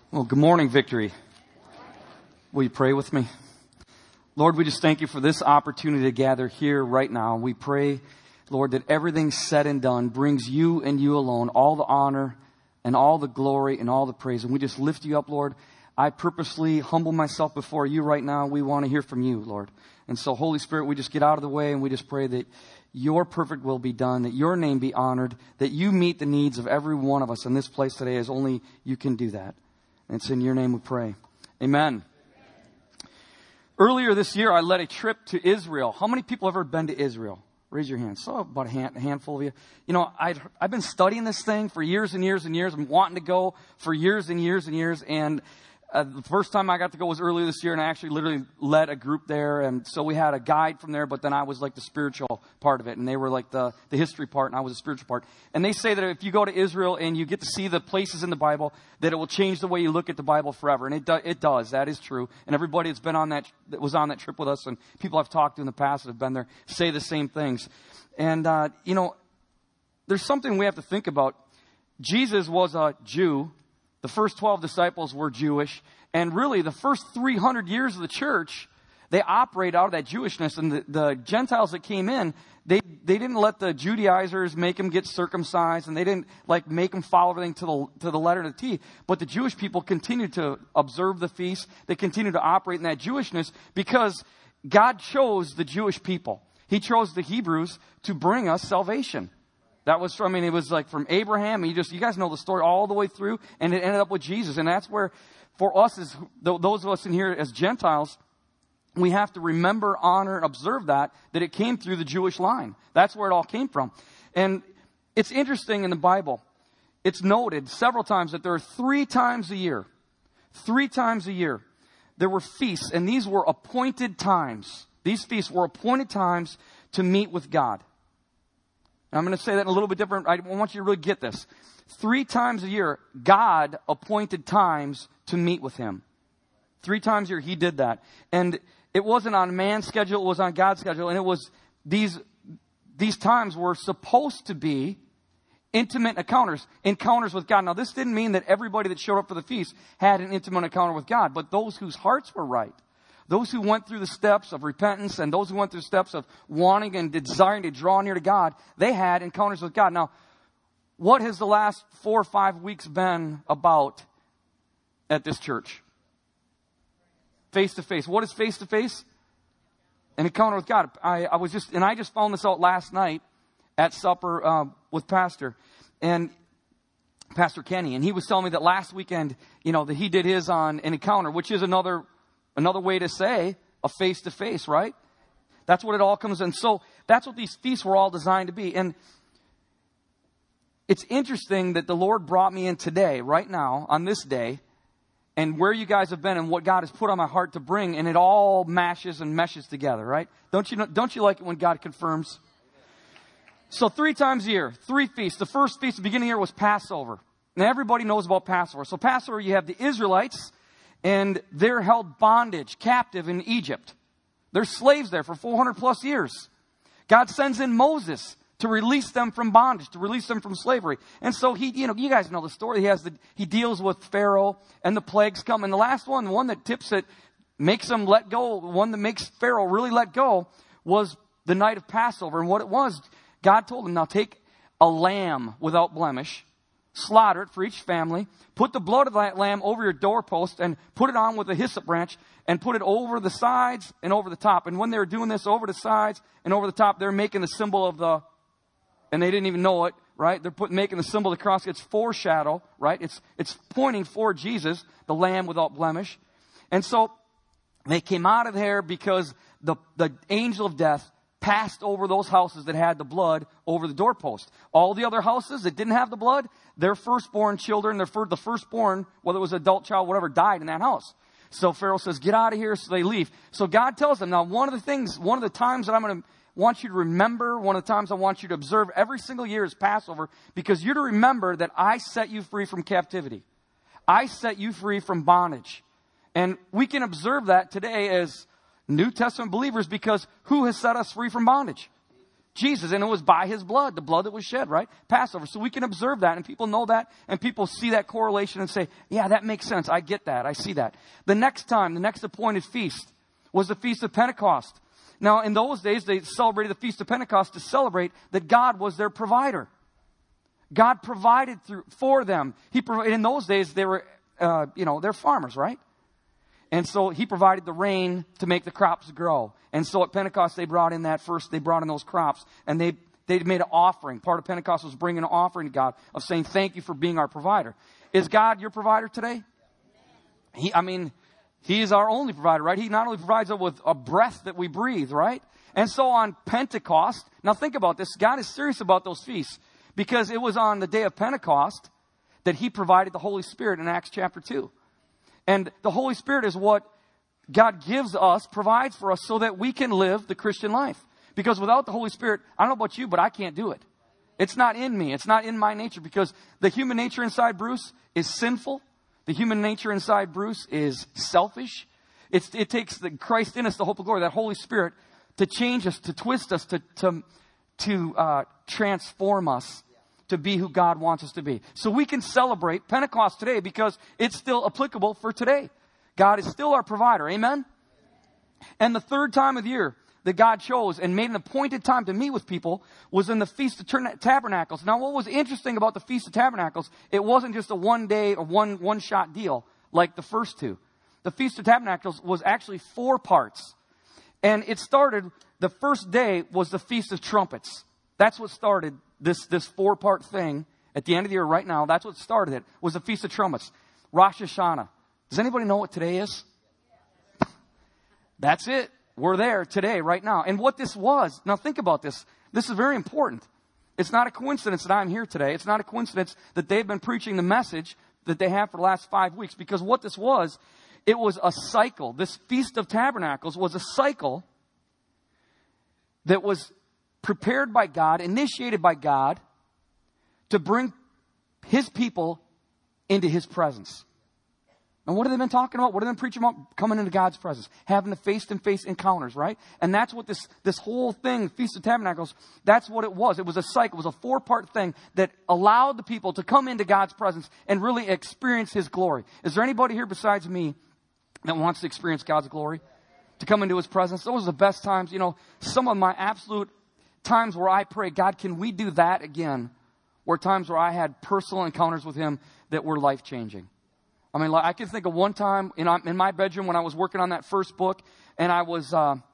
Well, good morning, Victory. Will you pray with me? Lord, we just thank you for this opportunity to gather here right now. We pray, Lord, that everything said and done brings you and you alone all the honor and all the glory and all the praise. And we just lift you up, Lord. I purposely humble myself before you right now. We want to hear from you, Lord. And so, Holy Spirit, we just get out of the way and we just pray that your perfect will be done, that your name be honored, that you meet the needs of every one of us in this place today as only you can do that. And it's in your name we pray. Amen. Earlier this year, I led a trip to Israel. How many people have ever been to Israel? Raise your hand. So about a handful of you. You know, I've been studying this thing for years and years and years. I'm wanting to go for years and years and years. And the first time I got to go was earlier this year, and I actually literally led a group there. And so we had a guide from there, but then I was like the spiritual part of it, and they were like the history part, and I was the spiritual part. And they say that if you go to Israel and you get to see the places in the Bible, that it will change the way you look at the Bible forever. And it does. That is true. And everybody that's been on that was on that trip with us, and people I've talked to in the past that have been there say the same things. And you know, there's something we have to think about. Jesus was a Jew. The first 12 disciples were Jewish. And really, the first 300 years of the church, they operate out of that Jewishness. And the Gentiles that came in, they didn't let the Judaizers make them get circumcised. And they didn't make them follow everything to the letter to the T. But the Jewish people continued to observe the feast. They continued to operate in that Jewishness because God chose the Jewish people. He chose the Hebrews to bring us salvation. That was from, it was like from Abraham. You guys know the story all the way through, and it ended up with Jesus. And that's where, for us, as those of us in here as Gentiles, we have to remember, honor, and observe that it came through the Jewish line. That's where it all came from. And it's interesting in the Bible. It's noted several times that there are 3 times a year, there were feasts, and these were appointed times. These feasts were appointed times to meet with God. I'm going to say that in a little bit different. I want you to really get this. 3 times a year, God appointed times to meet with him. 3 times a year, he did that. And it wasn't on man's schedule, it was on God's schedule. And it was, these times were supposed to be intimate encounters with God. Now, this didn't mean that everybody that showed up for the feast had an intimate encounter with God, but those whose hearts were right. Those who went through the steps of repentance and those who went through the steps of wanting and desiring to draw near to God, they had encounters with God. Now, what has the last 4 or 5 weeks been about at this church? Face to face. What is face to face? An encounter with God. I just found this out last night at supper with Pastor Kenny, and he was telling me that last weekend, you know, that he did his on an encounter, which is another way to say a face-to-face, right? That's what it all comes in. So that's what these feasts were all designed to be. And it's interesting that the Lord brought me in today, right now, on this day, and where you guys have been and what God has put on my heart to bring, and it all mashes and meshes together, right? Don't you like it when God confirms? So 3 times a year, 3 feasts. The first feast at the beginning of the year was Passover. And everybody knows about Passover. So Passover, you have the Israelites, and they're held bondage, captive in Egypt. They're slaves there for 400 plus years. God sends in Moses to release them from bondage, to release them from slavery. And so you guys know the story. He deals with Pharaoh, and the plagues come. And the last one, the one that tips it, makes them let go, the one that makes Pharaoh really let go, was the night of Passover. And what it was, God told him, now take a lamb without blemish, slaughter it for each family, put the blood of that lamb over your doorpost, and put it on with a hyssop branch, and put it over the sides and over the top. And when they were doing this over the sides and over the top, they're making the symbol of and they didn't even know it, right? They're making the symbol of the cross. It's foreshadow, right? It's pointing for Jesus, the lamb without blemish. And so they came out of there because the angel of death passed over those houses that had the blood over the doorpost. All the other houses that didn't have the blood, their firstborn children, the firstborn, whether it was an adult child, whatever, died in that house. So Pharaoh says, get out of here, so they leave. So God tells them, now one of the times that I'm going to want you to remember, one of the times I want you to observe every single year is Passover, because you're to remember that I set you free from captivity. I set you free from bondage. And we can observe that today as New Testament believers, because who has set us free from bondage? Jesus, and it was by his blood, the blood that was shed, right? Passover. So we can observe that, and people know that, and people see that correlation and say, yeah, that makes sense. I get that. I see that. The next appointed feast was the Feast of Pentecost. Now, in those days, they celebrated the Feast of Pentecost to celebrate that God was their provider. God provided for them. In those days, they were, they're farmers, right? And so he provided the rain to make the crops grow. And so at Pentecost, they brought in those crops, and they made an offering. Part of Pentecost was bringing an offering to God of saying, thank you for being our provider. Is God your provider today? He is our only provider, right? He not only provides us with a breath that we breathe, right? And so on Pentecost, now think about this. God is serious about those feasts because it was on the day of Pentecost that he provided the Holy Spirit in Acts chapter 2. And the Holy Spirit is what God gives us, provides for us so that we can live the Christian life. Because without the Holy Spirit, I don't know about you, but I can't do it. It's not in me. It's not in my nature because the human nature inside Bruce is sinful. The human nature inside Bruce is selfish. It takes the Christ in us, the hope of glory, that Holy Spirit, to change us, to twist us, to transform us to be who God wants us to be. So we can celebrate Pentecost today because it's still applicable for today. God is still our provider. Amen? And the third time of the year that God chose and made an appointed time to meet with people was in the Feast of Tabernacles. Now, what was interesting about the Feast of Tabernacles, it wasn't just a one-day or one-shot deal like the first two. The Feast of Tabernacles was actually 4 parts. And it started, the first day was the Feast of Trumpets. That's what started this 4-part thing at the end of the year right now. That's what started it, was the Feast of Trumpets. Rosh Hashanah. Does anybody know what today is? That's it. We're there today, right now. And what this was, now think about this. This is very important. It's not a coincidence that I'm here today. It's not a coincidence that they've been preaching the message that they have for the last 5 weeks. Because what this was, it was a cycle. This Feast of Tabernacles was a cycle that was prepared by God, initiated by God, to bring his people into his presence. And what have they been talking about? What have they been preaching about? Coming into God's presence. Having the face-to-face encounters, right? And that's what this whole thing, Feast of Tabernacles, that's what it was. It was a cycle. It was a 4-part thing that allowed the people to come into God's presence and really experience his glory. Is there anybody here besides me that wants to experience God's glory? To come into his presence? Those are the best times. Some of my absolute times where I pray, God, can we do that again? Were times where I had personal encounters with him that were life-changing. I can think of one time in my bedroom when I was working on that first book, and I was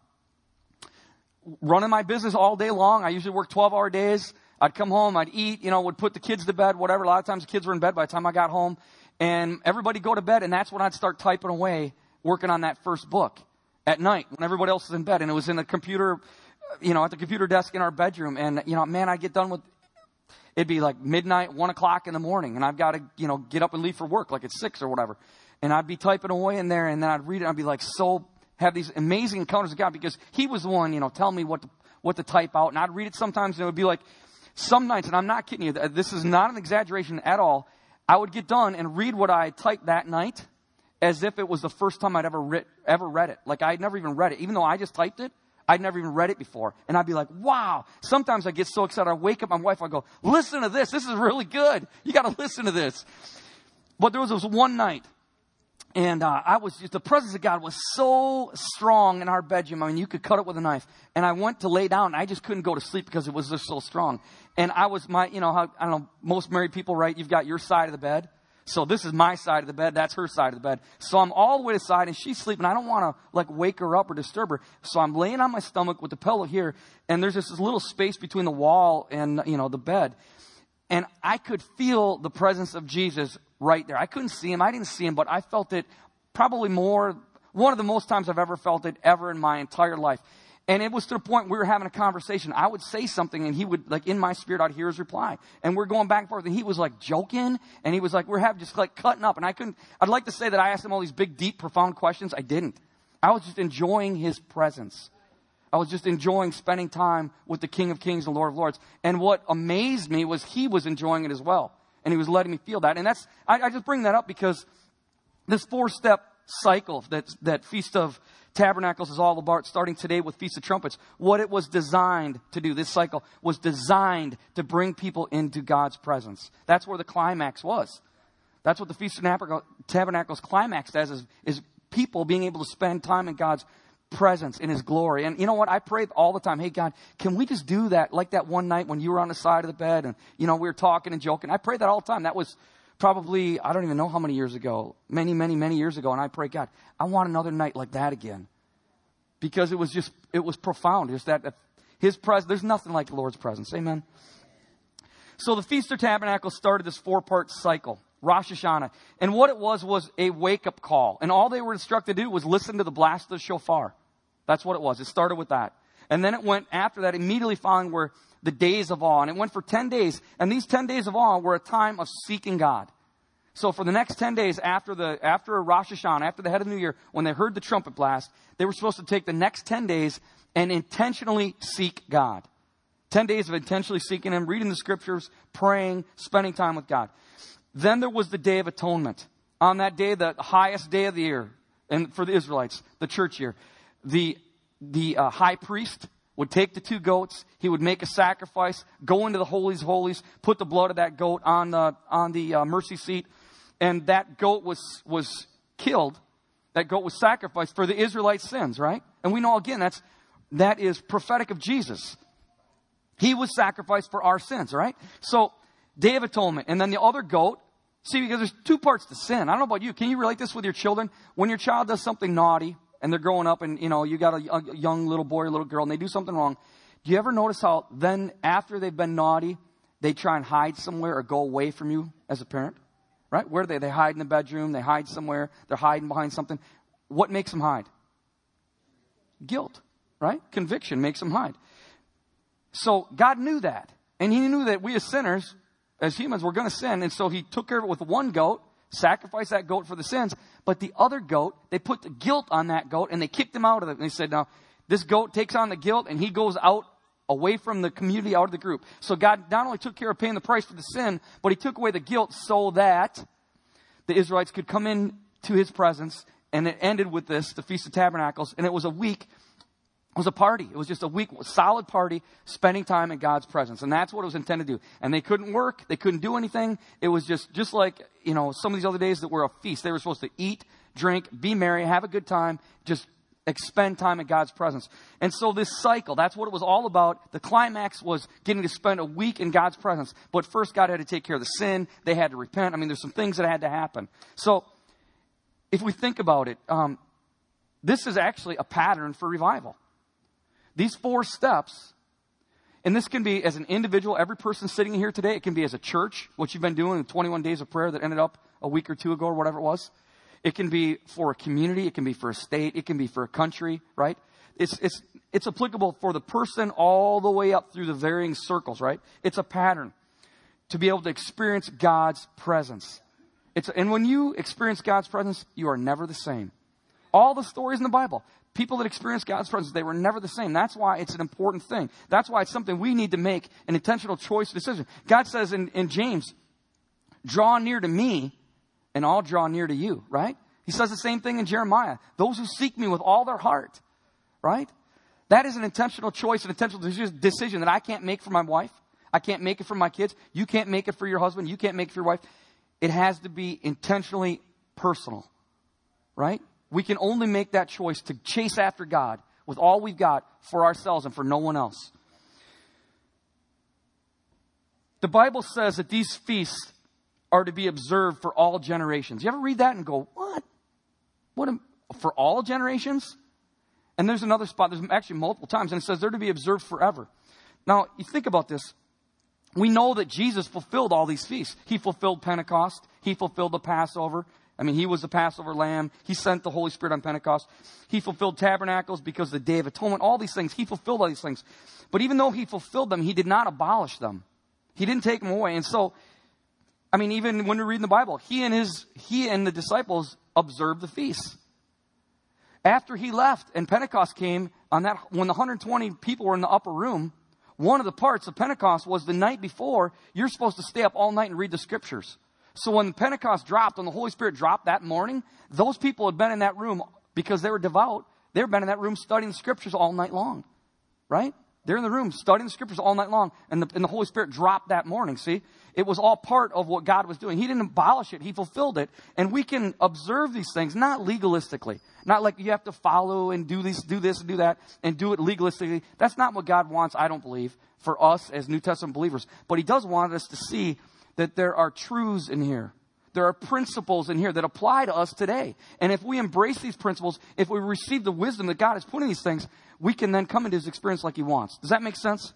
running my business all day long. I usually work 12-hour days. I'd come home, I'd eat, would put the kids to bed, whatever. A lot of times the kids were in bed by the time I got home, and everybody go to bed, and that's when I'd start typing away, working on that first book at night when everybody else is in bed, and it was in the computer, at the computer desk in our bedroom, and I'd get done with. It'd be like midnight, 1 o'clock in the morning, and I've got to, get up and leave for work like it's 6 or whatever. And I'd be typing away in there, and then I'd read it, and I'd be like have these amazing encounters with God because he was the one, telling me what to type out. And I'd read it sometimes, and it would be like some nights, and I'm not kidding you, this is not an exaggeration at all. I would get done and read what I typed that night as if it was the first time I'd ever read it. Like I'd never even read it. Even though I just typed it, I'd never even read it before. And I'd be like, wow. Sometimes I get so excited. I wake up my wife. I go, listen to this. This is really good. You got to listen to this. But there was this one night. And the presence of God was so strong in our bedroom. You could cut it with a knife. And I went to lay down. And I just couldn't go to sleep because it was just so strong. And I was how, I don't know, most married people, right? You've got your side of the bed. So this is my side of the bed. That's her side of the bed. So I'm all the way to the side, and she's sleeping. I don't want to wake her up or disturb her. So I'm laying on my stomach with the pillow here, and there's this little space between the wall and the bed, and I could feel the presence of Jesus right there. I couldn't see him. I didn't see him, but I felt it probably one of the most times I've ever felt it ever in my entire life. And it was to the point we were having a conversation. I would say something, and he would, in my spirit, I'd hear his reply. And we're going back and forth, and he was, joking. And he was we're having just, cutting up. And I'd like to say that I asked him all these big, deep, profound questions. I didn't. I was just enjoying his presence. I was just enjoying spending time with the King of Kings and Lord of Lords. And what amazed me was he was enjoying it as well. And he was letting me feel that. And I just bring that up because this 4-step cycle that Feast of Tabernacles is all about, starting today with Feast of Trumpets, what it was designed to do, this cycle was designed to bring people into God's presence. That's where the climax was. That's what the Feast of Tabernacles climaxed as, is people being able to spend time in God's presence, in His glory. And you know what? I pray all the time, hey God, can we just do that like that one night when you were on the side of the bed and, we were talking and joking. I pray that all the time. That was probably, I don't even know how many years ago, many, many, many years ago. And I pray, God, I want another night like that again. Because it was profound. Just that His presence, there's nothing like the Lord's presence. Amen. So the Feast of Tabernacles started this 4-part cycle, Rosh Hashanah. And what it was a wake-up call. And all they were instructed to do was listen to the blast of the shofar. That's what it was. It started with that. And then it went, after that, immediately following were the days of awe. And it went for 10 days. And these 10 days of awe were a time of seeking God. So for the next 10 days after Rosh Hashanah, after the head of the new year, when they heard the trumpet blast, they were supposed to take the next 10 days and intentionally seek God. 10 days of intentionally seeking Him, reading the scriptures, praying, spending time with God. Then there was the Day of Atonement. On that day, the highest day of the year, and for the Israelites, the church year, the high priest would take the 2 goats. He would make a sacrifice, go into the holies of holies, put the blood of that goat on the mercy seat, and that goat was killed. That goat was sacrificed for the Israelites' sins, right? And we know again that is prophetic of Jesus. He was sacrificed for our sins, right? So Day of Atonement, and then the other goat. See, because there's 2 parts to sin. I don't know about you. Can you relate this with your children? When your child does something naughty, and they're growing up, and you got a young little boy or little girl, and they do something wrong. Do you ever notice how then after they've been naughty, they try and hide somewhere or go away from you as a parent? Right? Where do they? They hide in the bedroom. They hide somewhere. They're hiding behind something. What makes them hide? Guilt, right? Conviction makes them hide. So God knew that, and He knew that we as sinners, as humans, were going to sin, and so He took care of it with 1 goat. Sacrifice that goat for the sins. But the other goat, they put the guilt on that goat and they kicked him out of it. And they said, now, this goat takes on the guilt and he goes out away from the community, out of the group. So God not only took care of paying the price for the sin, but He took away the guilt so that the Israelites could come in to His presence. And it ended with this, the Feast of Tabernacles. And it was a week. It was a party. It was just a week, solid party, spending time in God's presence. And that's what it was intended to do. And they couldn't work. They couldn't do anything. It was just like, some of these other days that were a feast. They were supposed to eat, drink, be merry, have a good time, just spend time in God's presence. And so this cycle, that's what it was all about. The climax was getting to spend a week in God's presence. But first, God had to take care of the sin. They had to repent. I mean, there's some things that had to happen. So if we think about it, this is actually a pattern for revival. These 4 steps, and this can be as an individual, every person sitting here today. It can be as a church, what you've been doing, the 21 days of prayer that ended up a week or 2 ago or whatever it was. It can be for a community. It can be for a state. It can be for a country, right? It's applicable for the person all the way up through the varying circles, right? It's a pattern to be able to experience God's presence. And when you experience God's presence, you are never the same. All the stories in the Bible, people that experience God's presence, they were never the same. That's why it's an important thing. That's why it's something we need to make an intentional choice decision. God says in James, draw near to me and I'll draw near to you, right? He says the same thing in Jeremiah. Those who seek me with all their heart, right? That is an intentional choice, an intentional decision that I can't make for my wife. I can't make it for my kids. You can't make it for your husband. You can't make it for your wife. It has to be intentionally personal, right? We can only make that choice to chase after God with all we've got for ourselves and for no one else. The Bible says that these feasts are to be observed for all generations. You ever read that and go, what? For all generations? And there's another spot, there's actually multiple times, and it says they're to be observed forever. Now, you think about this. We know that Jesus fulfilled all these feasts. He fulfilled Pentecost. He fulfilled the Passover. I mean, He was the Passover lamb. He sent the Holy Spirit on Pentecost. He fulfilled tabernacles because of the Day of Atonement. All these things. He fulfilled all these things. But even though He fulfilled them, He did not abolish them. He didn't take them away. And so, I mean, even when we read in the Bible, He and the disciples observed the feasts. After He left and Pentecost came, when the 120 people were in the upper room, one of the parts of Pentecost was the night before, you're supposed to stay up all night and read the scriptures. So when Pentecost dropped, when the Holy Spirit dropped that morning, those people had been in that room because they were devout. They had been in that room studying the Scriptures all night long, right? They're in the room studying the Scriptures all night long, and the Holy Spirit dropped that morning, see? It was all part of what God was doing. He didn't abolish it. He fulfilled it. And we can observe these things, not legalistically. Not like you have to follow and do this and do that and do it legalistically. That's not what God wants, I don't believe, for us as New Testament believers. But He does want us to see that there are truths in here. There are principles in here that apply to us today. And if we embrace these principles, if we receive the wisdom that God has put in these things, we can then come into His experience like He wants. Does that make sense?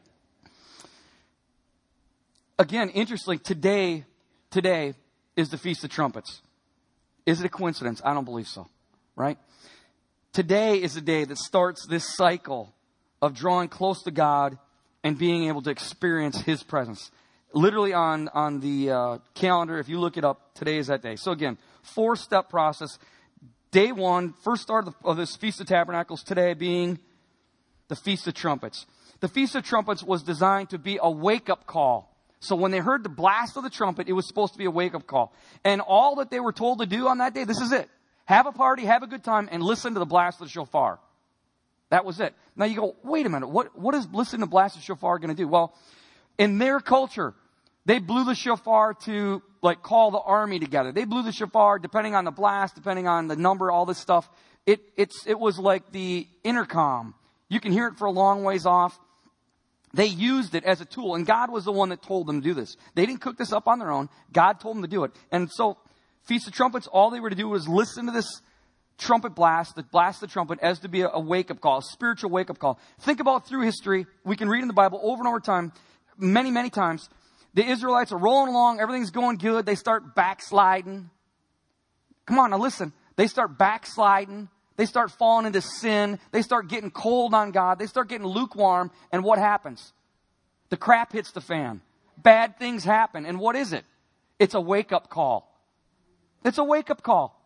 Again, interestingly, today is the Feast of Trumpets. Is it a coincidence? I don't believe so, right? Today is the day that starts this cycle of drawing close to God and being able to experience His presence. Literally on the calendar, if you look it up, today is that day. So again, 4-step process. Day 1, first start of this Feast of Tabernacles, today being the Feast of Trumpets. The Feast of Trumpets was designed to be a wake-up call. So when they heard the blast of the trumpet, it was supposed to be a wake-up call. And all that they were told to do on that day, this is it. Have a party, have a good time, and listen to the blast of the shofar. That was it. Now you go, wait a minute, what is listening to the blast of the shofar going to do? Well, in their culture, they blew the shofar to call the army together. They blew the shofar depending on the blast, depending on the number, all this stuff. It was like the intercom. You can hear it for a long ways off. They used it as a tool, and God was the one that told them to do this. They didn't cook this up on their own. God told them to do it. And so, Feast of Trumpets, all they were to do was listen to this trumpet blast, the blast of the trumpet, as to be a wake-up call, a spiritual wake-up call. Think about through history. We can read in the Bible over and over time, many, many times. The Israelites are rolling along. Everything's going good. They start backsliding. Come on, now listen. They start backsliding. They start falling into sin. They start getting cold on God. They start getting lukewarm. And what happens? The crap hits the fan. Bad things happen. And what is it? It's a wake-up call. It's a wake-up call.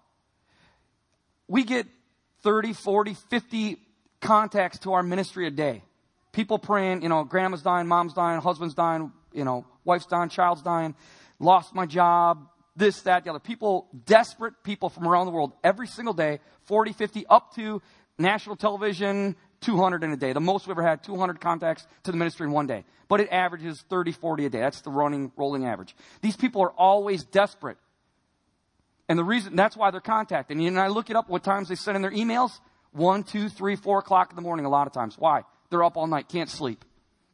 We get 30, 40, 50 contacts to our ministry a day. People praying, grandma's dying, mom's dying, husband's dying, wife's dying, child's dying, lost my job, this, that, the other. People, desperate people from around the world every single day, 40, 50, up to national television, 200 in a day. The most we ever had, 200 contacts to the ministry in one day. But it averages 30, 40 a day. That's the rolling average. These people are always desperate. And the reason, that's why they're contacting. And I look it up what times they send in their emails. 1, 2, 3, 4 o'clock in the morning a lot of times. Why? They're up all night, can't sleep.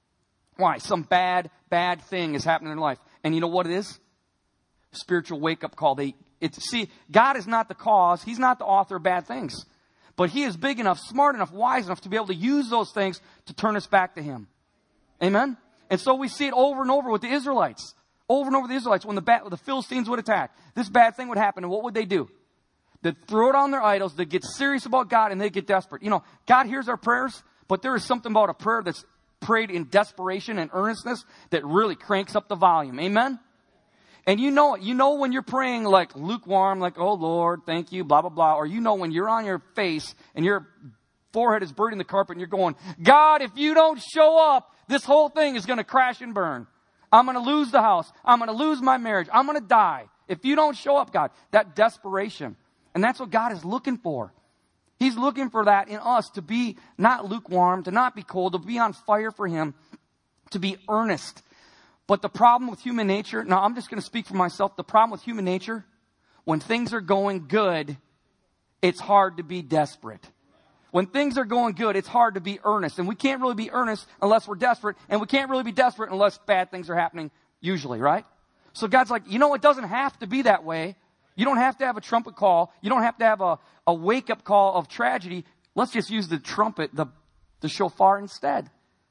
Why? Some bad thing is happening in their life. And you know what it is? Spiritual wake-up call. See, God is not the cause. He's not the author of bad things. But He is big enough, smart enough, wise enough to be able to use those things to turn us back to Him. Amen? And so we see it over and over with the Israelites. Over and over the Israelites. When the Philistines would attack, this bad thing would happen. And what would they do? They'd throw it on their idols. They'd get serious about God, and they'd get desperate. God hears our prayers, but there is something about a prayer that's prayed in desperation and earnestness that really cranks up the volume. Amen? And you know when you're praying like lukewarm, like, oh Lord, thank you, blah, blah, blah. Or when you're on your face and your forehead is buried in the carpet and you're going, God, if you don't show up, this whole thing is going to crash and burn. I'm going to lose the house. I'm going to lose my marriage. I'm going to die. If you don't show up, God, that desperation. And that's what God is looking for. He's looking for that in us, to be not lukewarm, to not be cold, to be on fire for Him, to be earnest. But the problem with human nature, now I'm just going to speak for myself. The problem with human nature, when things are going good, it's hard to be desperate. When things are going good, it's hard to be earnest. And we can't really be earnest unless we're desperate. And we can't really be desperate unless bad things are happening, usually, right? So God's like, it doesn't have to be that way. You don't have to have a trumpet call. You don't have to have a wake-up call of tragedy. Let's just use the trumpet, the shofar instead.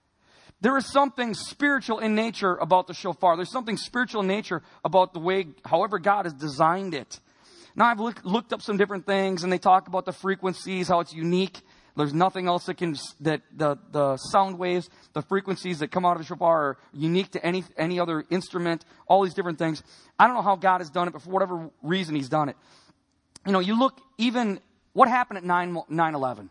There is something spiritual in nature about the shofar. There's something spiritual in nature about the way, however God has designed it. Now, I've looked up some different things, and they talk about the frequencies, how it's unique. There's nothing else that the sound waves, the frequencies that come out of the shofar are unique to any other instrument, all these different things. I don't know how God has done it, but for whatever reason He's done it. You look even, what happened at 9/11?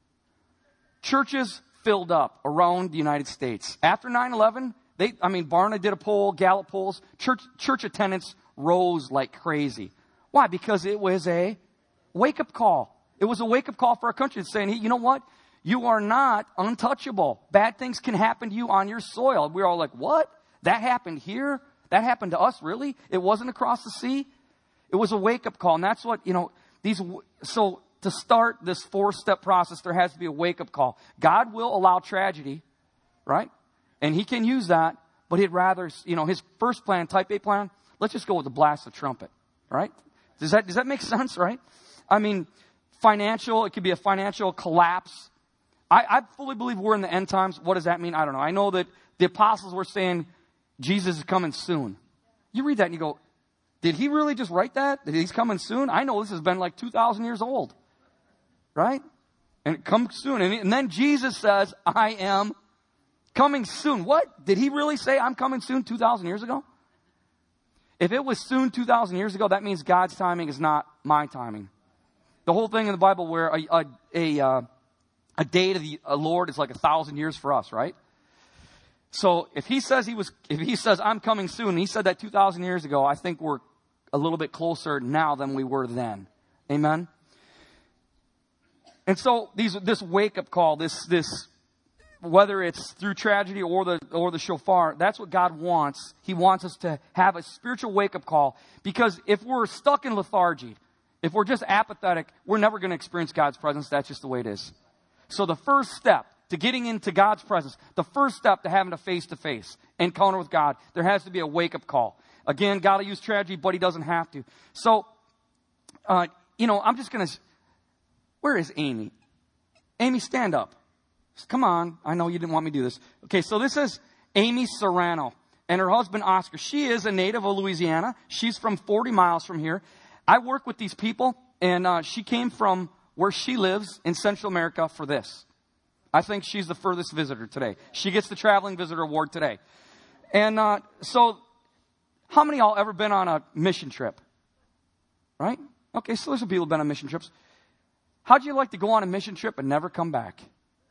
Churches filled up around the United States. After 9/11, Barna did a poll, Gallup polls, church attendance rose like crazy. Why? Because it was a wake-up call. It was a wake-up call for our country saying, hey, you know what? You are not untouchable. Bad things can happen to you on your soil. We're all like, what? That happened here? That happened to us, really? It wasn't across the sea? It was a wake-up call. And that's what, so to start this 4-step process, there has to be a wake-up call. God will allow tragedy, right? And he can use that, but he'd rather, his first plan, type A plan, let's just go with the blast of trumpet, right? Does that make sense, right? I mean, it could be a financial collapse. I fully believe we're in the end times. What does that mean? I don't know. I know that the apostles were saying Jesus is coming soon. You read that and you go, did he really just write that? That he's coming soon? I know this has been like 2,000 years old, right? And it comes soon. And then Jesus says, I am coming soon. What? Did he really say I'm coming soon 2,000 years ago? If it was soon 2,000 years ago, that means God's timing is not my timing. The whole thing in the Bible where a day to the Lord is like 1,000 years for us, right? So if he says I'm coming soon, and he said that 2,000 years ago, I think we're a little bit closer now than we were then. Amen. And so this wake up call, this whether it's through tragedy or the shofar, that's what God wants. He wants us to have a spiritual wake up call, because if we're stuck in lethargy, if we're just apathetic, we're never going to experience God's presence. That's just the way it is. So the first step to getting into God's presence, the first step to having a face-to-face encounter with God, there has to be a wake-up call. Again, God will use tragedy, but he doesn't have to. So, I'm just going to... Where is Amy? Amy, stand up. Come on. I know you didn't want me to do this. Okay, so this is Amy Serrano and her husband, Oscar. She is a native of Louisiana. She's from 40 miles from here. I work with these people, and she came from where she lives in Central America for this. I think she's the furthest visitor today. She gets the Traveling Visitor Award today. And so how many of y'all ever been on a mission trip? Right? Okay, so there's some people who've been on mission trips. How'd you like to go on a mission trip and never come back?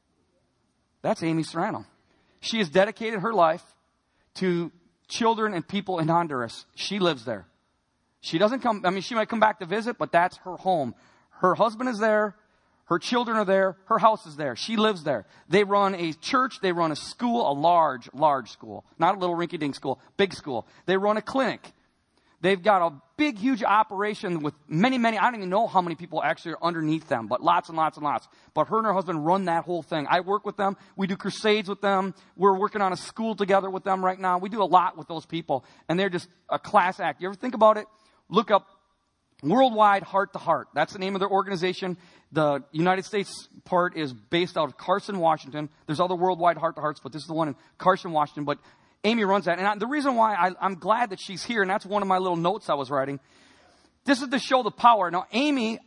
That's Amy Serrano. She has dedicated her life to children and people in Honduras. She lives there. She doesn't come, she might come back to visit, but that's her home. Her husband is there. Her children are there. Her house is there. She lives there. They run a church. They run a school, a large school. Not a little rinky-dink school, big school. They run a clinic. They've got a big, huge operation with many, I don't even know how many people actually are underneath them, but lots and lots and lots. But her and her husband run that whole thing. I work with them. We do crusades with them. We're working on a school together with them right now. We do a lot with those people, and they're just a class act. You ever think about it? Look up Worldwide Heart to Heart. That's the name of their organization. The United States part is based out of Carson, Washington. There's other Worldwide Heart to Hearts, but this is the one in Carson, Washington. But Amy runs that. And the reason why I'm glad that she's here, and that's one of my little notes I was writing, this is to show the power. Now, Amy,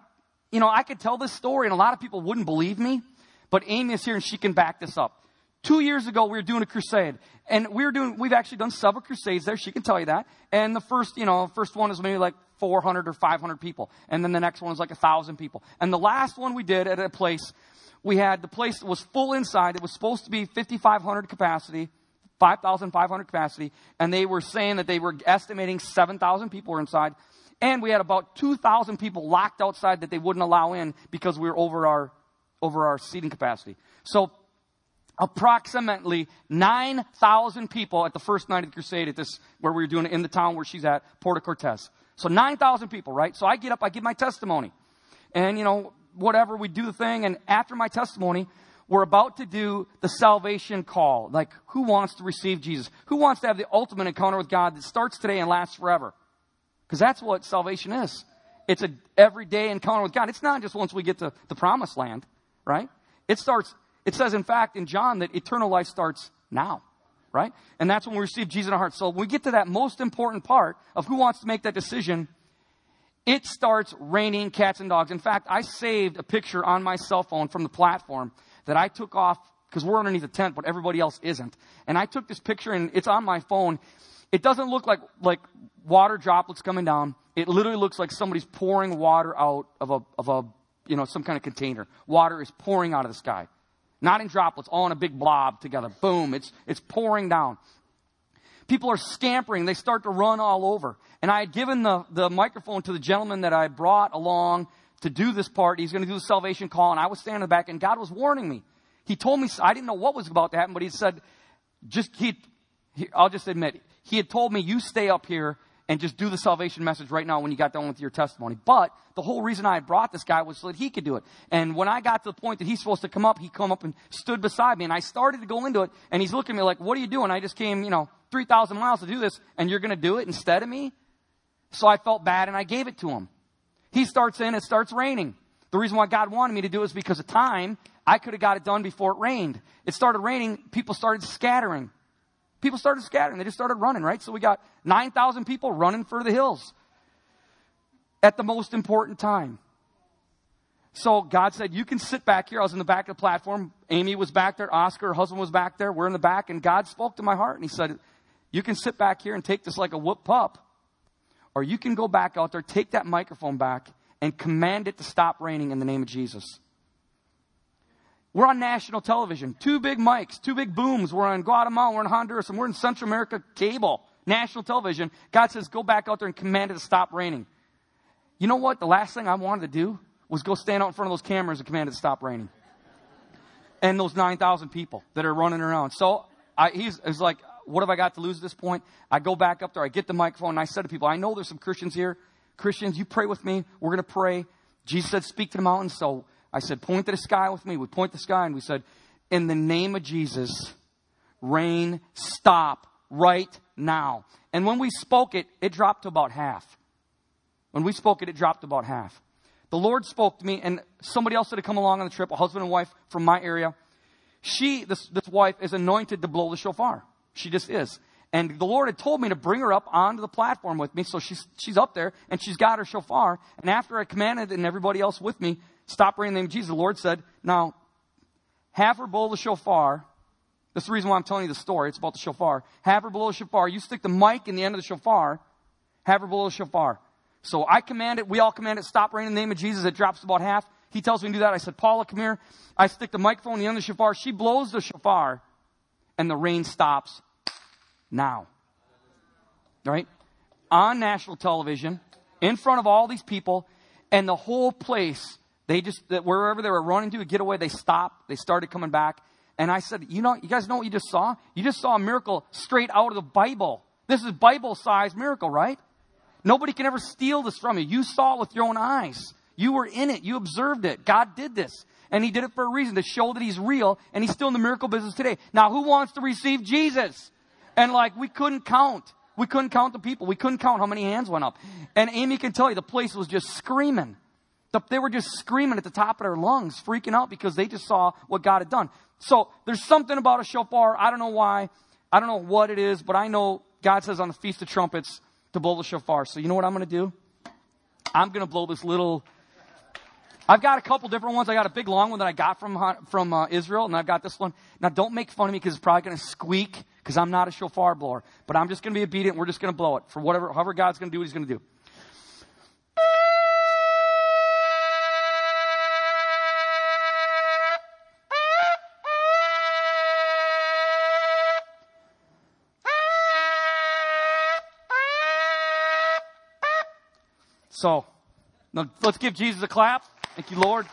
I could tell this story, and a lot of people wouldn't believe me, but Amy is here, and she can back this up. 2 years ago, we were doing a crusade, and we've actually done several crusades there. She can tell you that. And the first one is maybe like 400 or 500 people. And then the next one is like 1,000 people. And the last one we did at a place, the place was full inside. It was supposed to be 5,500 capacity, 5,500 capacity. And they were saying that they were estimating 7,000 people were inside. And we had about 2,000 people locked outside that they wouldn't allow in because we were over our seating capacity. So approximately 9,000 people at the first night of the crusade where we were doing it in the town where she's at, Puerto Cortez. So 9,000 people, right? So I get up, I give my testimony. And, whatever, we do the thing. And after my testimony, we're about to do the salvation call. Like, who wants to receive Jesus? Who wants to have the ultimate encounter with God that starts today and lasts forever? Because that's what salvation is. It's an everyday encounter with God. It's not just once we get to the promised land, right? It says, in fact, in John that eternal life starts now, right? And that's when we receive Jesus in our hearts. So when we get to that most important part of who wants to make that decision, it starts raining cats and dogs. In fact, I saved a picture on my cell phone from the platform that I took off because we're underneath a tent, but everybody else isn't. And I took this picture, and it's on my phone. It doesn't look like water droplets coming down. It literally looks like somebody's pouring water out of a some kind of container. Water is pouring out of the sky. Not in droplets, all in a big blob together. Boom, it's pouring down. People are scampering. They start to run all over. And I had given the microphone to the gentleman that I brought along to do this part. He's going to do the salvation call. And I was standing in the back, and God was warning me. He told me, I didn't know what was about to happen, but he said, I'll just admit, he had told me, you stay up here and just do the salvation message right now when you got done with your testimony. But the whole reason I had brought this guy was so that he could do it. And when I got to the point that he's supposed to come up, he come up and stood beside me. And I started to go into it, and he's looking at me like, what are you doing? I just came, 3,000 miles to do this, and you're going to do it instead of me? So I felt bad, and I gave it to him. He starts in, it starts raining. The reason why God wanted me to do it is because of time. I could have got it done before it rained. It started raining. People started scattering. They just started running, right? So we got 9,000 people running for the hills at the most important time. So God said, you can sit back here. I was in the back of the platform. Amy was back there. Oscar, her husband, was back there. We're in the back. And God spoke to my heart. And he said, you can sit back here and take this like a whoop pup. Or you can go back out there, take that microphone back, and command it to stop raining in the name of Jesus. We're on national television. 2 big mics, 2 big booms. We're in Guatemala, we're in Honduras, and we're in Central America cable, national television. God says, go back out there and command it to stop raining. You know what? The last thing I wanted to do was go stand out in front of those cameras and command it to stop raining. And those 9,000 people that are running around. So he's like, what have I got to lose at this point? I go back up there, I get the microphone, and I said to people, I know there's some Christians here. Christians, you pray with me. We're going to pray. Jesus said, speak to the mountains. So I said, point to the sky with me. We point to the sky, and we said, in the name of Jesus, rain, stop right now. And when we spoke it, it dropped to about half. The Lord spoke to me, and somebody else that had come along on the trip, a husband and wife from my area. This wife is anointed to blow the shofar. She just is. And the Lord had told me to bring her up onto the platform with me. So she's up there, and she's got her shofar. And after I commanded, and everybody else with me, stop praying in the name of Jesus, the Lord said, now, have her blow the shofar. That's the reason why I'm telling you the story. It's about the shofar. Have her blow the shofar. You stick the mic in the end of the shofar. Have her blow the shofar. So I command it. We all command it. Stop praying in the name of Jesus. It drops about half. He tells me to do that. I said, Paula, come here. I stick the microphone in the end of the shofar. She blows the shofar, and the rain stops now. Right? On national television, in front of all these people, and the whole place, wherever they were running to get away, they stopped. They started coming back. And I said, you guys know what you just saw? You just saw a miracle straight out of the Bible. This is Bible-sized miracle, right? Nobody can ever steal this from you. You saw it with your own eyes. You were in it. You observed it. God did this. And He did it for a reason, to show that He's real, and He's still in the miracle business today. Now, who wants to receive Jesus? And we couldn't count. We couldn't count the people. We couldn't count how many hands went up. And Amy can tell you, the place was just screaming. They were just screaming at the top of their lungs, freaking out because they just saw what God had done. So there's something about a shofar. I don't know why. I don't know what it is, but I know God says on the Feast of Trumpets to blow the shofar. So you know what I'm going to do? I'm going to blow this little... I've got a couple different ones. I got a big long one that I got from Israel, and I've got this one. Now, don't make fun of me because it's probably going to squeak because I'm not a shofar blower. But I'm just going to be obedient. We're just going to blow it for however God's going to do what He's going to do. So, now let's give Jesus a clap. Thank you, Lord.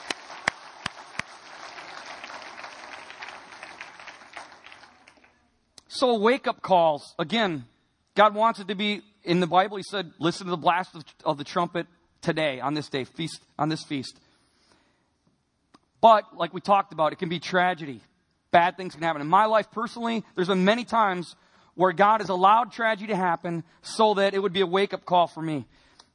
So wake-up calls. Again, God wants it to be, in the Bible, He said, listen to the blast of the trumpet today, on this day, on this feast. But, like we talked about, it can be tragedy. Bad things can happen. In my life, personally, there's been many times where God has allowed tragedy to happen so that it would be a wake-up call for me.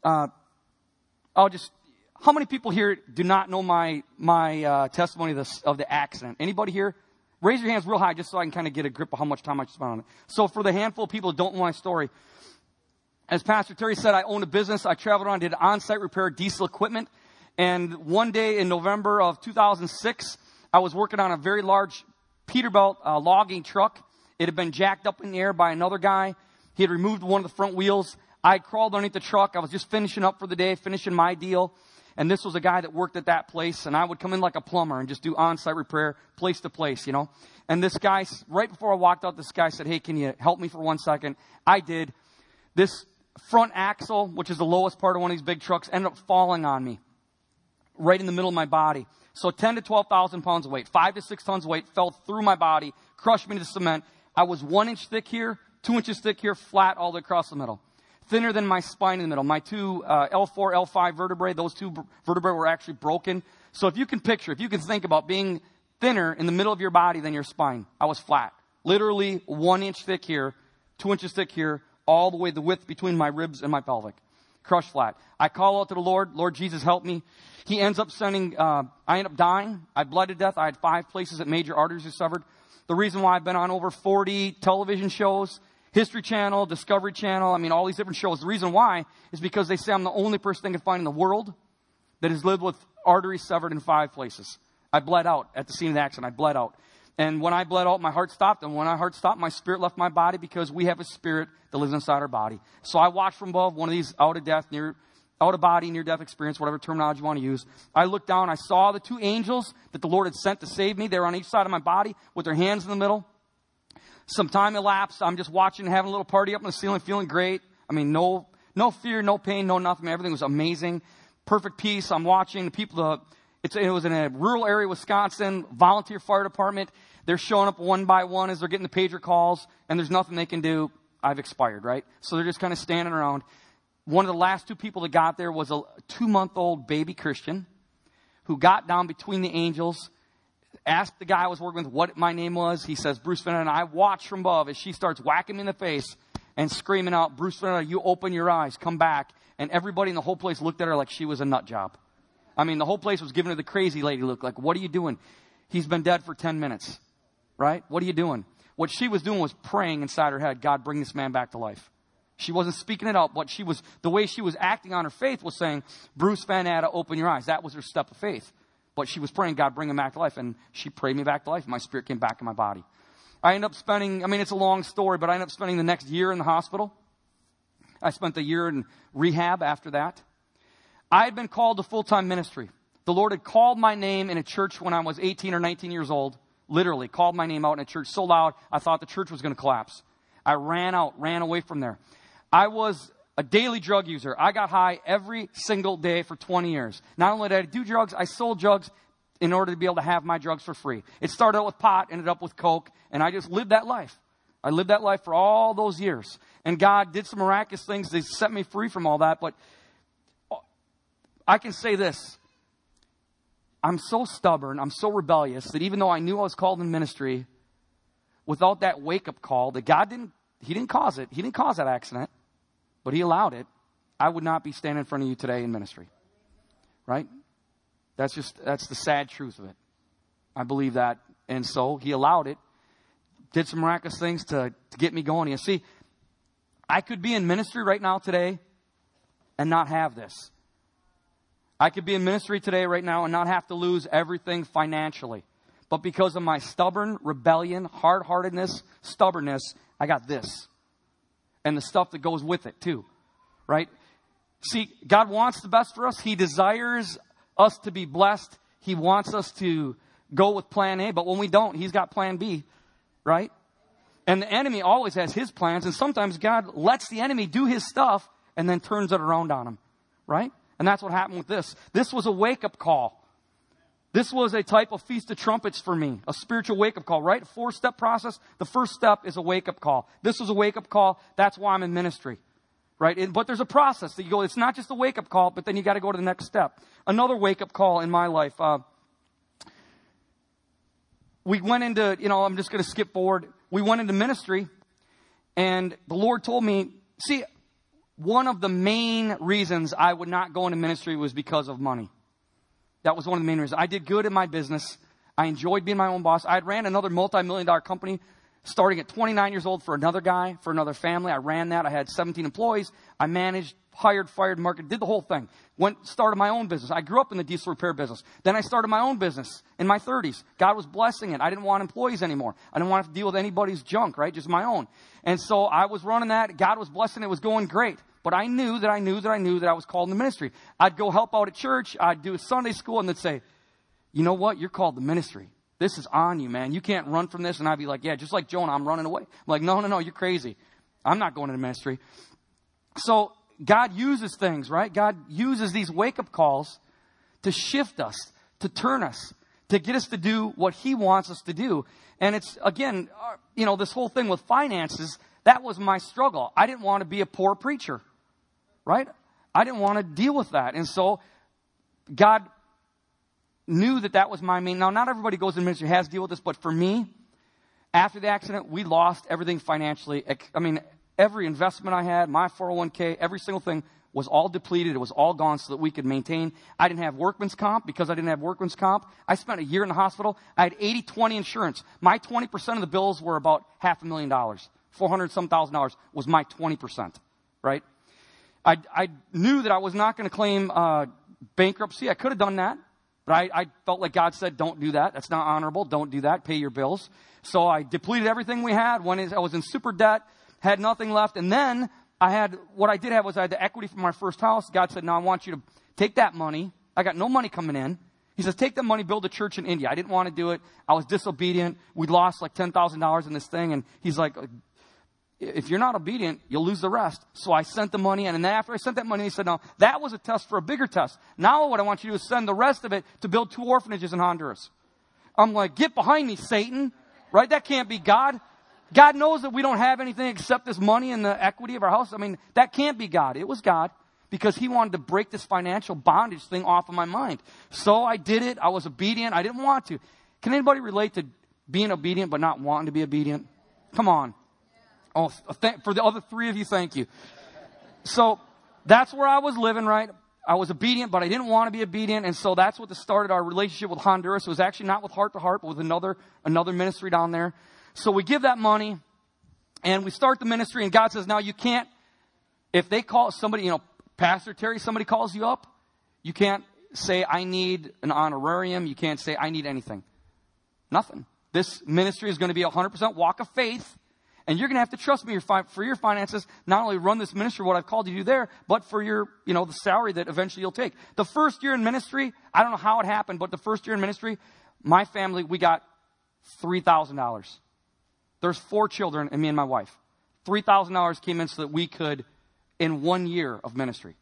How many people here do not know my testimony of the accident? Anybody here? Raise your hands real high just so I can kind of get a grip of how much time I spent on it. So for the handful of people who don't know my story, as Pastor Terry said, I owned a business. I traveled around, did on-site repair diesel equipment. And one day in November of 2006, I was working on a very large Peterbilt logging truck. It had been jacked up in the air by another guy. He had removed one of the front wheels. I crawled underneath the truck. I was just finishing up for the day, finishing my deal. And this was a guy that worked at that place. And I would come in like a plumber and just do on-site repair, place to place, you know. And this guy, right before I walked out, this guy said, hey, can you help me for 1 second? I did. This front axle, which is the lowest part of one of these big trucks, ended up falling on me right in the middle of my body. So 10 to 12,000 pounds of weight, 5 to 6 tons of weight fell through my body, crushed me to cement. I was 1 inch thick here, 2 inches thick here, flat all the way across the middle. Thinner than my spine in the middle. My two L4, L5 vertebrae, those two vertebrae were actually broken. So if you can think about being thinner in the middle of your body than your spine, I was flat. Literally 1 inch thick here, 2 inches thick here, all the way the width between my ribs and my pelvic. Crushed flat. I call out to the Lord, Lord Jesus, help me. He ends up sending, I end up dying. I bled to death. I had 5 places that major arteries were severed. The reason why I've been on over 40 television shows, History Channel, Discovery Channel, all these different shows. The reason why is because they say I'm the only person they can find in the world that has lived with arteries severed in 5 places. I bled out at the scene of the accident. I bled out. And when I bled out, my heart stopped. And when my heart stopped, my spirit left my body because we have a spirit that lives inside our body. So I watched from above one of these out of body, near death experience, whatever terminology you want to use. I looked down. I saw the 2 angels that the Lord had sent to save me. They were on each side of my body with their hands in the middle. Some time elapsed. I'm just watching, having a little party up in the ceiling, feeling great. No fear, no pain, no nothing. Everything was amazing. Perfect peace. I'm watching the people. It was in a rural area, Wisconsin, volunteer fire department. They're showing up one by one as they're getting the pager calls, and there's nothing they can do. I've expired, right? So they're just kind of standing around. One of the last 2 people that got there was a 2-month-old baby Christian who got down between the angels, asked the guy I was working with what my name was. He says, Bruce Vanetta, and I watched from above as she starts whacking me in the face and screaming out, Bruce Vanetta, you open your eyes, come back. And everybody in the whole place looked at her like she was a nut job. The whole place was giving her the crazy lady look, like, what are you doing? He's been dead for 10 minutes, right? What are you doing? What she was doing was praying inside her head, God, bring this man back to life. She wasn't speaking it out, but the way she was acting on her faith was saying, Bruce Vanetta, open your eyes. That was her step of faith. But she was praying, God, bring him back to life. And she prayed me back to life. My spirit came back in my body. I ended up spending, it's a long story, but I ended up spending the next year in the hospital. I spent the year in rehab after that. I had been called to full-time ministry. The Lord had called my name in a church when I was 18 or 19 years old. Literally called my name out in a church so loud, I thought the church was going to collapse. I ran away from there. I was a daily drug user. I got high every single day for 20 years. Not only did I do drugs, I sold drugs in order to be able to have my drugs for free. It started out with pot, ended up with coke, and I just lived that life. I lived that life for all those years. And God did some miraculous things. They set me free from all that. But I can say this. I'm so stubborn, I'm so rebellious that even though I knew I was called in ministry, without that wake-up call, that God didn't cause it. He didn't cause that accident, but He allowed it. I would not be standing in front of you today in ministry. Right? That's the sad truth of it. I believe that. And so He allowed it. Did some miraculous things to get me going. You see, I could be in ministry right now today and not have this. I could be in ministry today right now and not have to lose everything financially. But because of my stubborn rebellion, hard-heartedness, stubbornness, I got this. And the stuff that goes with it too. Right? See, God wants the best for us. He desires us to be blessed. He wants us to go with plan A. But when we don't, He's got plan B. Right? And the enemy always has his plans. And sometimes God lets the enemy do his stuff and then turns it around on him. Right? And that's what happened with this. This was a wake-up call. This was a type of Feast of Trumpets for me. A spiritual wake-up call, right? 4-step process. The first step is a wake-up call. This was a wake-up call. That's why I'm in ministry. Right? But there's a process that you go, it's not just a wake-up call, but then you got to go to the next step. Another wake-up call in my life. We went into, I'm just going to skip forward. We went into ministry, and the Lord told me, see, one of the main reasons I would not go into ministry was because of money. That was one of the main reasons. I did good in my business. I enjoyed being my own boss. I had ran another multi-million-dollar company starting at 29 years old for another guy, for another family. I ran that. I had 17 employees. I managed, hired, fired, marketed, did the whole thing. Started my own business. I grew up in the diesel repair business. Then I started my own business in my 30s. God was blessing it. I didn't want employees anymore. I didn't want to deal with anybody's junk, right? Just my own. And so I was running that. God was blessing it. It was going great. But I knew that I was called in the ministry. I'd go help out at church. I'd do a Sunday school, and they'd say, you know what? You're called to ministry. This is on you, man. You can't run from this. And I'd be like, yeah, just like Jonah, I'm running away. I'm like, no, you're crazy. I'm not going into ministry. So God uses things, right? God uses these wake-up calls to shift us, to turn us, to get us to do what he wants us to do. And it's, again, this whole thing with finances, that was my struggle. I didn't want to be a poor preacher, right? I didn't want to deal with that. And so God knew that was my main. Now, not everybody goes in ministry has to deal with this, but for me, after the accident, we lost everything financially. I mean, every investment I had, my 401k, every single thing was all depleted. It was all gone so that we could maintain. I didn't have workman's comp. Because I didn't have workman's comp, I spent a year in the hospital. I had 80-20 insurance. My 20% of the bills were about $500,000. $400,000 was my 20%, right? I knew that I was not going to claim bankruptcy. I could have done that. But I felt like God said, don't do that. That's not honorable. Don't do that. Pay your bills. So I depleted everything we had. I was in super debt, had nothing left. And then I had the equity from my first house. God said, no, I want you to take that money. I got no money coming in. He says, take that money, build a church in India. I didn't want to do it. I was disobedient. We lost like $10,000 in this thing. And he's like, if you're not obedient, you'll lose the rest. So I sent the money. And then after I sent that money, he said, no, that was a test for a bigger test. Now what I want you to do is send the rest of it to build 2 orphanages in Honduras. I'm like, get behind me, Satan. Right? That can't be God. God knows that we don't have anything except this money and the equity of our house. I mean, that can't be God. It was God because he wanted to break this financial bondage thing off of my mind. So I did it. I was obedient. I didn't want to. Can anybody relate to being obedient but not wanting to be obedient? Come on. Oh, for the other 3 of you, thank you. So that's where I was living, right? I was obedient, but I didn't want to be obedient. And so that's what started our relationship with Honduras. It was actually not with Heart to Heart, but with another ministry down there. So we give that money and we start the ministry, and God says, now you can't, if they call somebody, Pastor Terry, somebody calls you up, you can't say, I need an honorarium. You can't say, I need anything. Nothing. This ministry is going to be 100% walk of faith. And you're going to have to trust me for your finances, not only run this ministry, what I've called you to do there, but for your, the salary that eventually you'll take. The first year in ministry, I don't know how it happened, but the first year in ministry, my family, we got $3,000. There's 4 children and me and my wife. $3,000 came in so that we could, in 1 year of ministry.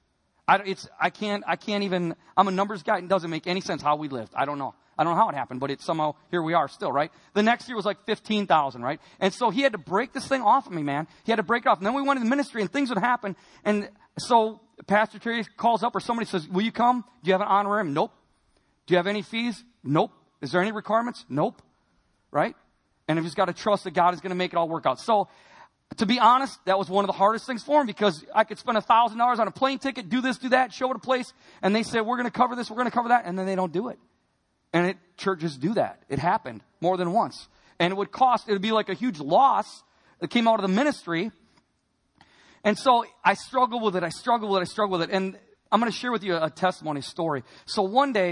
I can't even, I'm a numbers guy. It doesn't make any sense how we lived. I don't know how it happened, but it's somehow, here we are still, right? The next year was like 15,000, right? And so he had to break this thing off of me, man. He had to break it off. And then we went into ministry and things would happen. And so Pastor Terry calls up or somebody says, will you come? Do you have an honorarium? Nope. Do you have any fees? Nope. Is there any requirements? Nope. Right? And I've just got to trust that God is going to make it all work out. So to be honest, that was one of the hardest things for him because I could spend $1,000 on a plane ticket, do this, do that, show it a place. And they say, we're going to cover this, we're going to cover that. And then they don't do it. And churches do that. It happened more than once. And it would be like a huge loss that came out of the ministry. And so I struggled with it. And I'm going to share with you a testimony story. So one day,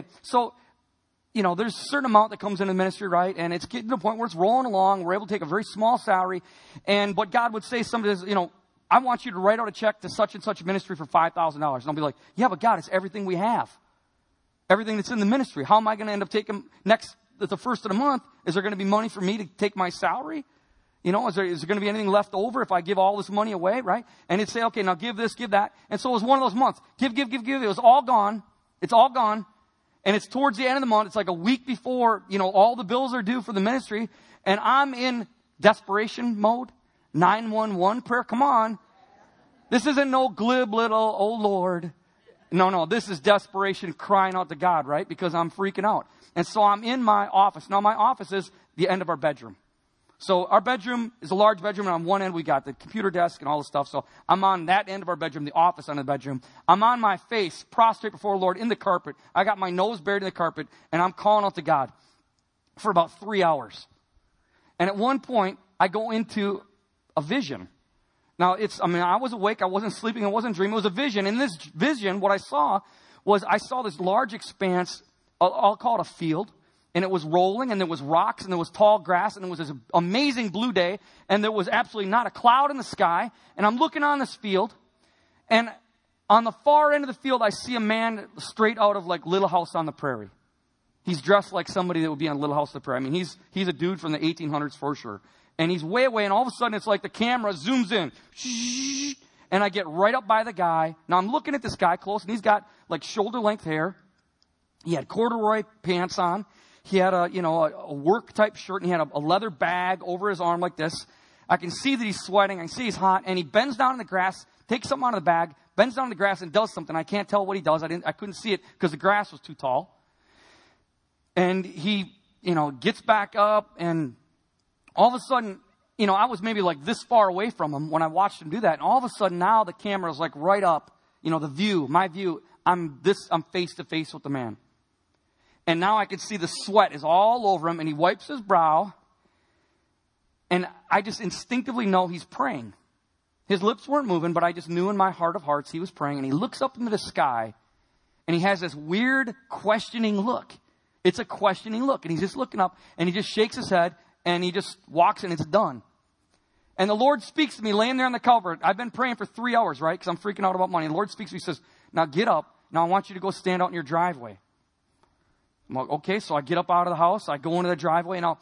there's a certain amount that comes into the ministry, right? And it's getting to the point where it's rolling along. We're able to take a very small salary. But God would say something, I want you to write out a check to such and such ministry for $5,000. And I'll be like, yeah, but God, it's everything we have. Everything that's in the ministry. How am I going to end up taking the first of the month? Is there going to be money for me to take my salary? Is there going to be anything left over if I give all this money away, right? And it'd say, okay, now give this, give that. And so it was one of those months. Give. It was all gone. It's all gone. And it's towards the end of the month. It's like a week before, all the bills are due for the ministry. And I'm in desperation mode. 911 prayer. Come on. This isn't no glib little, oh Lord. No, this is desperation crying out to God, right? Because I'm freaking out. And so I'm in my office. Now, my office is the end of our bedroom. So our bedroom is a large bedroom, and on one end we got the computer desk and all the stuff. So I'm on that end of our bedroom, the office end of the bedroom. I'm on my face, prostrate before the Lord in the carpet. I got my nose buried in the carpet, and I'm calling out to God for about 3 hours. And at one point, I go into a vision. Now, I was awake, I wasn't sleeping, I wasn't dreaming. It was a vision. In this vision, what I saw this large expanse, I'll call it a field, and it was rolling, and there was rocks, and there was tall grass, and it was this amazing blue day, and there was absolutely not a cloud in the sky, and I'm looking on this field, And on the far end of the field, I see a man straight out of like Little House on the Prairie. He's dressed like somebody that would be on Little House on the Prairie. I mean, he's a dude from the 1800s for sure. And he's way away, and all of a sudden it's like the camera zooms in. And I get right up by the guy. Now I'm looking at this guy close, and he's got like shoulder-length hair. He had corduroy pants on. He had a work-type shirt, and he had a leather bag over his arm like this. I can see that he's sweating. I can see he's hot. And he bends down in the grass, takes something out of the bag, bends down in the grass, and does something. I can't tell what he does. I couldn't see it because the grass was too tall. And he, gets back up, and all of a sudden, I was maybe like this far away from him when I watched him do that. And all of a sudden now the camera is like right up, the view, my view. I'm face to face with the man. And now I can see the sweat is all over him, and he wipes his brow. And I just instinctively know he's praying. His lips weren't moving, but I just knew in my heart of hearts he was praying. And he looks up into the sky, and he has this weird questioning look. It's a questioning look. And he's just looking up, and he just shakes his head, and he just walks, and it's done. And the Lord speaks to me laying there on the culvert. I've been praying for 3 hours, right? Because I'm freaking out about money. And the Lord speaks to me. He says, now get up. Now I want you to go stand out in your driveway. I'm like, okay. So I get up out of the house. I go into the driveway. Now,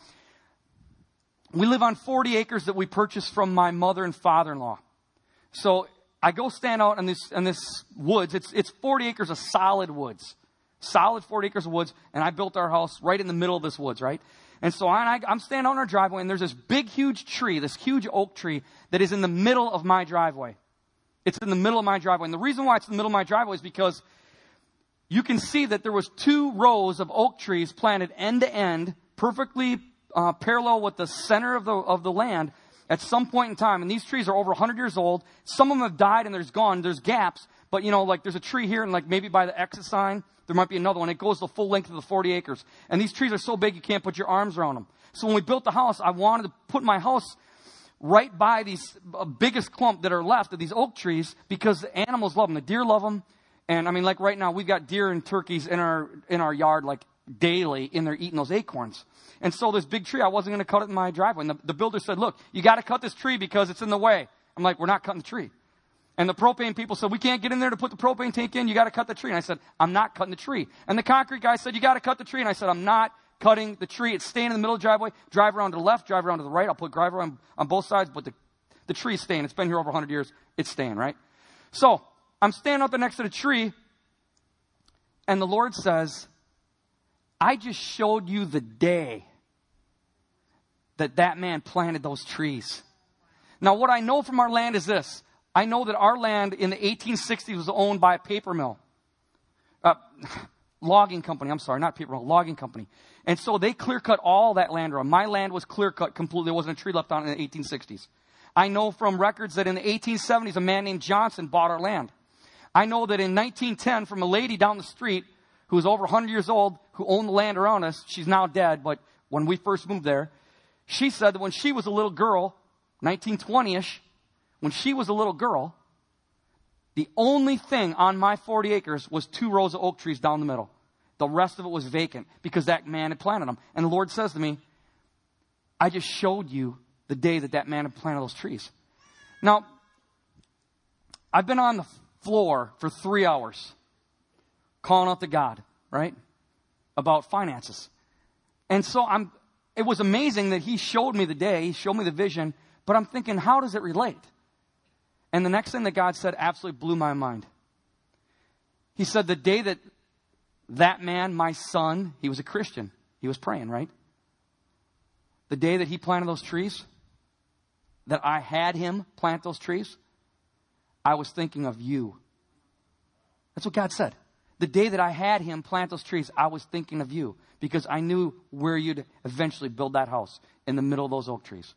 we live on 40 acres that we purchased from my mother and father-in-law. So I go stand out in this woods. It's 40 acres of solid woods. Solid 40 acres of woods. And I built our house right in the middle of this woods, right? And so I'm standing out in our driveway, and there's this big, huge tree, this huge oak tree that is in the middle of my driveway. It's in the middle of my driveway. And the reason why it's in the middle of my driveway is because you can see that there was 2 rows of oak trees planted end to end, perfectly parallel with the center of the land at some point in time. And these trees are over 100 years old. Some of them have died, and there's gaps. But, like there's a tree here, and like maybe by the exit sign, there might be another one. It goes the full length of the 40 acres. And these trees are so big you can't put your arms around them. So when we built the house, I wanted to put my house right by these biggest clump that are left of these oak trees because the animals love them. The deer love them. And I mean, like right now, we've got deer and turkeys in our yard like daily, and they're eating those acorns. And so this big tree, I wasn't going to cut it in my driveway. And the builder said, look, you got to cut this tree because it's in the way. I'm like, we're not cutting the tree. And the propane people said, we can't get in there to put the propane tank in. You got to cut the tree. And I said, I'm not cutting the tree. And the concrete guy said, you got to cut the tree. And I said, I'm not cutting the tree. It's staying in the middle of the driveway. Drive around to the left, drive around to the right. I'll put driver on both sides, but the tree's staying. It's been here over 100 years. It's staying, right? So I'm standing up there next to the tree, and the Lord says, I just showed you the day that man planted those trees. Now, what I know from our land is this. I know that our land in the 1860s was owned by a paper mill. Logging company. I'm sorry, not paper mill, logging company. And so they clear-cut all that land around. My land was clear-cut completely. There wasn't a tree left on it in the 1860s. I know from records that in the 1870s, a man named Johnson bought our land. I know that in 1910, from a lady down the street who was over 100 years old, who owned the land around us, she's now dead, but when we first moved there, she said that when she was a little girl, 1920-ish, when she was a little girl, the only thing on my 40 acres was 2 rows of oak trees down the middle. The rest of it was vacant because that man had planted them. And the Lord says to me, I just showed you the day that man had planted those trees. Now, I've been on the floor for 3 hours calling out to God, right, about finances. And so it was amazing that he showed me the day, he showed me the vision, but I'm thinking, how does it relate? And the next thing that God said absolutely blew my mind. He said the day that man, my son, he was a Christian. He was praying, right? The day that he planted those trees, that I had him plant those trees, I was thinking of you. That's what God said. The day that I had him plant those trees, I was thinking of you because I knew where you'd eventually build that house in the middle of those oak trees.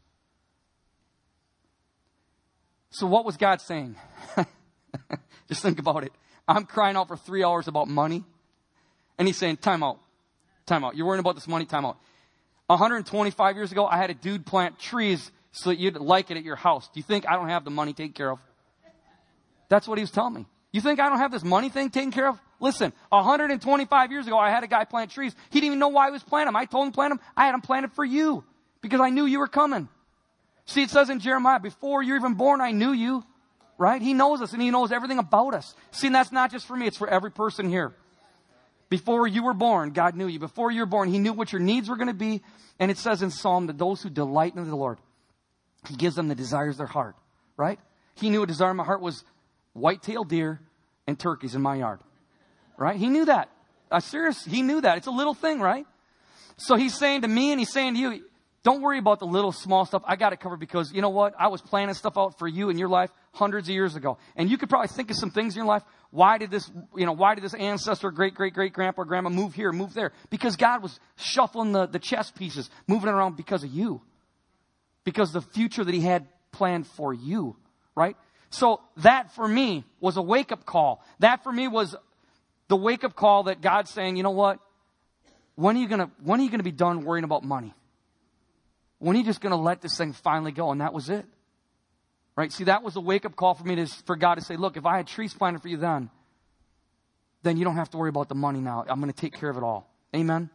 So what was God saying? Just think about it. I'm crying out for 3 hours about money. And he's saying, time out. Time out. You're worrying about this money? Time out. 125 years ago, I had a dude plant trees so that you'd like it at your house. Do you think I don't have the money taken care of? That's what he was telling me. You think I don't have this money thing taken care of? Listen, 125 years ago, I had a guy plant trees. He didn't even know why he was planting them. I told him to plant them. I had them planted for you because I knew you were coming. See, it says in Jeremiah, before you're even born, I knew you. right? He knows us and he knows everything about us. See, and that's not just for me. It's for every person here. Before you were born, God knew you. Before you were born, he knew what your needs were going to be. And it says in Psalm that those who delight in the Lord, he gives them the desires of their heart, right? He knew a desire in my heart was white-tailed deer and turkeys in my yard, right? He knew that. Seriously, he knew that. It's a little thing, right? So he's saying to me and he's saying to you, don't worry about the little small stuff. I got it covered because you know what? I was planning stuff out for you in your life hundreds of years ago. And you could probably think of some things in your life. Why did this ancestor, great-great-great-grandpa, grandma move here, move there? Because God was shuffling the chess pieces, moving it around because of you. Because the future that he had planned for you, right? So that for me was a wake-up call. That for me was the wake-up call that God's saying, you know what? When are you gonna be done worrying about money? When are you just going to let this thing finally go? And that was it. Right? See, that was a wake-up call for me for God to say, look, if I had trees planted for you then you don't have to worry about the money now. I'm going to take care of it all. Amen?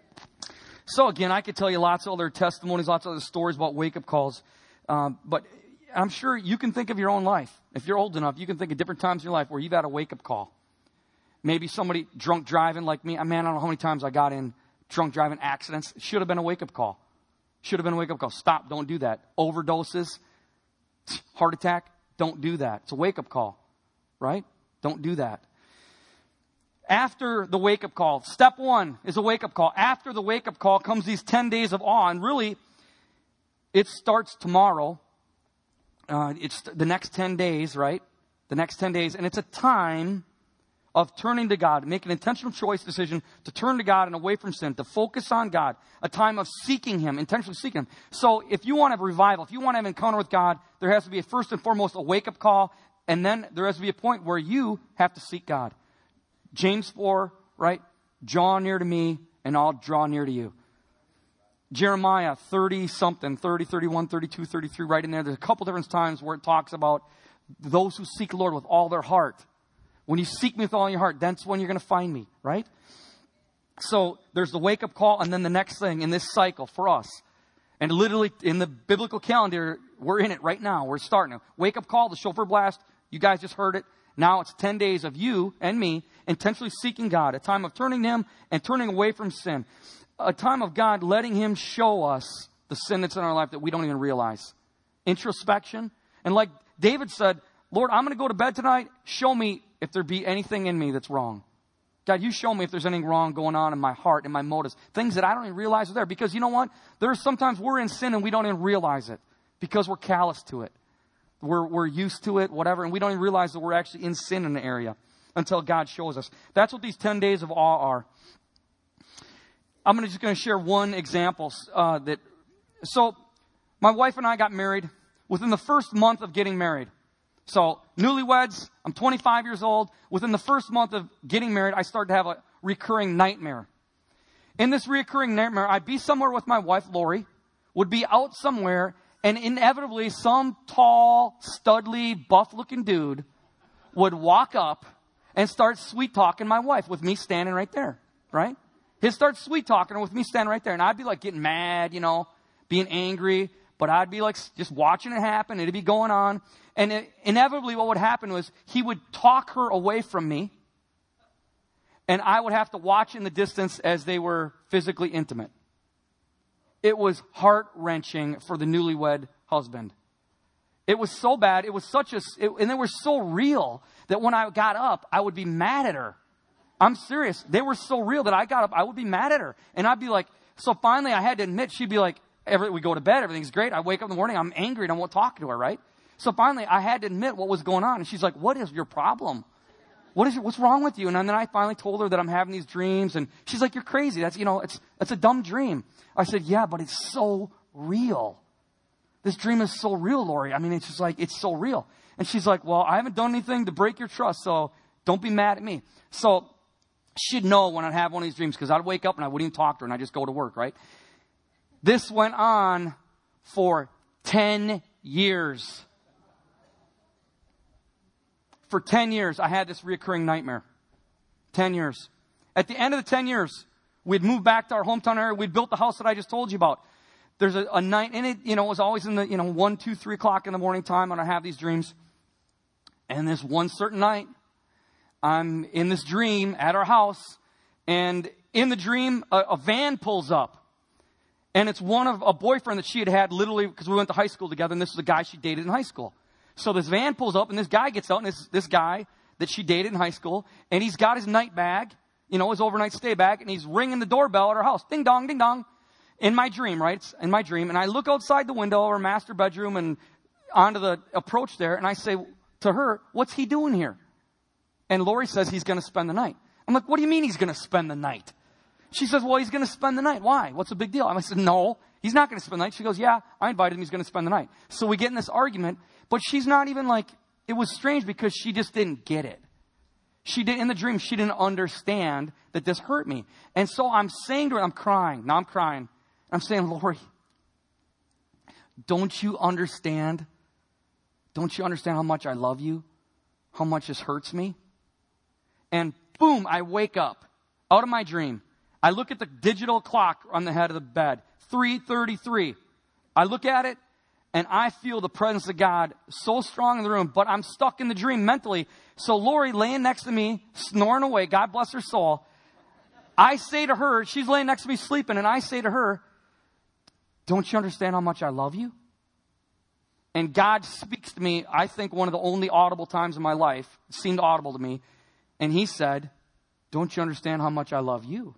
So again, I could tell you lots of other testimonies, lots of other stories about wake-up calls. But I'm sure you can think of your own life. If you're old enough, you can think of different times in your life where you've had a wake-up call. Maybe somebody drunk driving like me. Man, I don't know how many times I got in drunk driving accidents. It should have been a wake-up call. Should have been a wake-up call. Stop. Don't do that. Overdoses, heart attack. Don't do that. It's a wake-up call, right? Don't do that. After the wake-up call, step one is a wake-up call. After the wake-up call comes these 10 days of awe. And really, it starts tomorrow. It's the next 10 days, right? The next 10 days. And it's a time of turning to God, make an intentional choice decision to turn to God and away from sin, to focus on God, a time of seeking him, intentionally seeking him. So if you want to have a revival, if you want to have an encounter with God, there has to be first and foremost a wake-up call, and then there has to be a point where you have to seek God. James 4, right? Draw near to me, and I'll draw near to you. Jeremiah 30-something, 30, 31, 32, 33, right in there. There's a couple different times where it talks about those who seek the Lord with all their heart. When you seek me with all your heart, that's when you're going to find me, right? So there's the wake-up call, and then the next thing in this cycle for us. And literally in the biblical calendar, we're in it right now. We're starting it. Wake-up call, the shofar blast. You guys just heard it. Now it's 10 days of you and me intentionally seeking God. A time of turning to him and turning away from sin. A time of God letting him show us the sin that's in our life that we don't even realize. Introspection. And like David said, Lord, I'm going to go to bed tonight. Show me if there be anything in me that's wrong. God, you show me if there's anything wrong going on in my heart and my motives. Things that I don't even realize are there. Because you know what? There's sometimes we're in sin and we don't even realize it. Because we're callous to it. We're used to it, whatever. And we don't even realize that we're actually in sin in the area. Until God shows us. That's what these 10 days of awe are. I'm just going to share one example. So my wife and I got married within the first month of getting married. So, newlyweds, I'm 25 years old. Within the first month of getting married, I started to have a recurring nightmare. In this recurring nightmare, I'd be somewhere with my wife, Lori, would be out somewhere, and inevitably some tall, studly, buff-looking dude would walk up and start sweet-talking my wife with me standing right there, right? He'd start sweet-talking her with me standing right there, and I'd be like getting mad, being angry. But I'd be like just watching it happen. It'd be going on. And inevitably what would happen was he would talk her away from me. And I would have to watch in the distance as they were physically intimate. It was heart-wrenching for the newlywed husband. It was so bad. It was and they were so real that when I got up, I would be mad at her. I'm serious. They were so real that I got up, I would be mad at her. And I'd be like, so finally I had to admit, she'd be like, we go to bed, everything's great. I wake up in the morning, I'm angry, and I won't talk to her, right? So finally, I had to admit what was going on. And she's like, what is your problem? What's wrong with you? And then I finally told her that I'm having these dreams. And she's like, you're crazy. That's a dumb dream. I said, yeah, but it's so real. This dream is so real, Lori. I mean, it's just like, it's so real. And she's like, well, I haven't done anything to break your trust, so don't be mad at me. So she'd know when I'd have one of these dreams because I'd wake up and I wouldn't even talk to her and I'd just go to work, right? This went on for 10 years. For 10 years, I had this recurring nightmare. 10 years. At the end of the 10 years, we'd moved back to our hometown area. We'd built the house that I just told you about. There's a night, and it was always in the, 1, 2, 3 o'clock in the morning time when I have these dreams. And this one certain night, I'm in this dream at our house, and in the dream, a van pulls up. And it's a boyfriend that she had literally, because we went to high school together, and this was a guy she dated in high school. So this van pulls up, and this guy gets out, and this guy that she dated in high school, and he's got his night bag, his overnight stay bag, and he's ringing the doorbell at our house. Ding dong, ding dong. In my dream, right? It's in my dream. And I look outside the window of our master bedroom and onto the approach there, and I say to her, what's he doing here? And Lori says he's going to spend the night. I'm like, what do you mean he's going to spend the night? She says, well, he's going to spend the night. Why? What's the big deal? I said, no, he's not going to spend the night. She goes, yeah, I invited him. He's going to spend the night. So we get in this argument, but she's not even like, it was strange because she just didn't get it. In the dream, she didn't understand that this hurt me. And so I'm saying to her, I'm crying. Now I'm crying. I'm saying, Lori, don't you understand? Don't you understand how much I love you? How much this hurts me? And boom, I wake up out of my dream. I look at the digital clock on the head of the bed, 3:33. I look at it, and I feel the presence of God so strong in the room, but I'm stuck in the dream mentally. So Lori laying next to me, snoring away, God bless her soul. I say to her, she's laying next to me sleeping, and I say to her, don't you understand how much I love you? And God speaks to me, I think one of the only audible times in my life, it seemed audible to me, and he said, don't you understand how much I love you?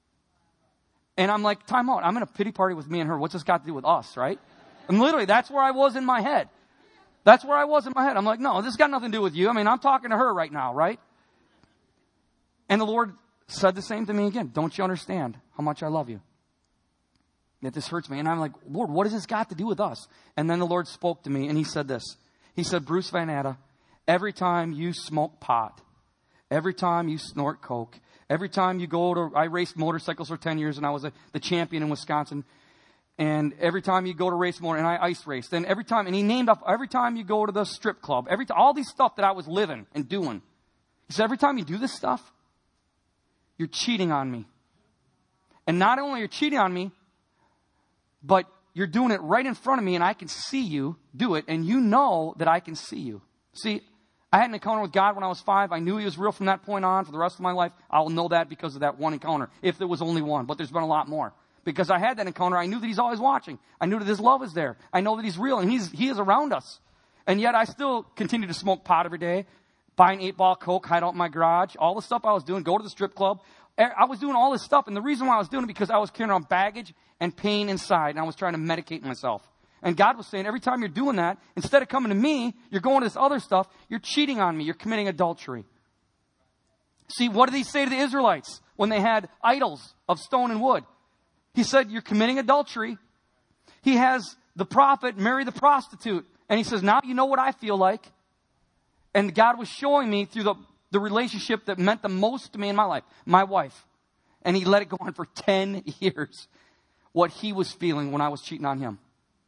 And I'm like, time out. I'm in a pity party with me and her. What's this got to do with us, right? And literally, that's where I was in my head. That's where I was in my head. I'm like, no, this has got nothing to do with you. I mean, I'm talking to her right now, right? And the Lord said the same to me again. Don't you understand how much I love you? That this hurts me. And I'm like, Lord, what does this got to do with us? And then the Lord spoke to me and he said this. He said, Bruce Van Atta, every time you smoke pot, every time you snort coke, every time you I raced motorcycles for 10 years and I was the champion in Wisconsin. And every time you go to race and I ice raced. And every time, and he named up every time you go to the strip club, all these stuff that I was living and doing. He said, every time you do this stuff, you're cheating on me. And not only you're cheating on me, but you're doing it right in front of me and I can see you do it. And you know that I can see you. See, I had an encounter with God when I was 5. I knew he was real from that point on for the rest of my life. I will know that because of that one encounter, if there was only one. But there's been a lot more. Because I had that encounter, I knew that he's always watching. I knew that his love is there. I know that he's real and he is around us. And yet I still continue to smoke pot every day, buy an 8-ball Coke, hide out in my garage, all the stuff I was doing, go to the strip club. I was doing all this stuff. And the reason why I was doing it because I was carrying around baggage and pain inside. And I was trying to medicate myself. And God was saying, every time you're doing that, instead of coming to me, you're going to this other stuff. You're cheating on me. You're committing adultery. See, what did he say to the Israelites when they had idols of stone and wood? He said, you're committing adultery. He has the prophet marry the prostitute. And he says, now you know what I feel like. And God was showing me through the relationship that meant the most to me in my life, my wife. And he let it go on for 10 years, what he was feeling when I was cheating on him.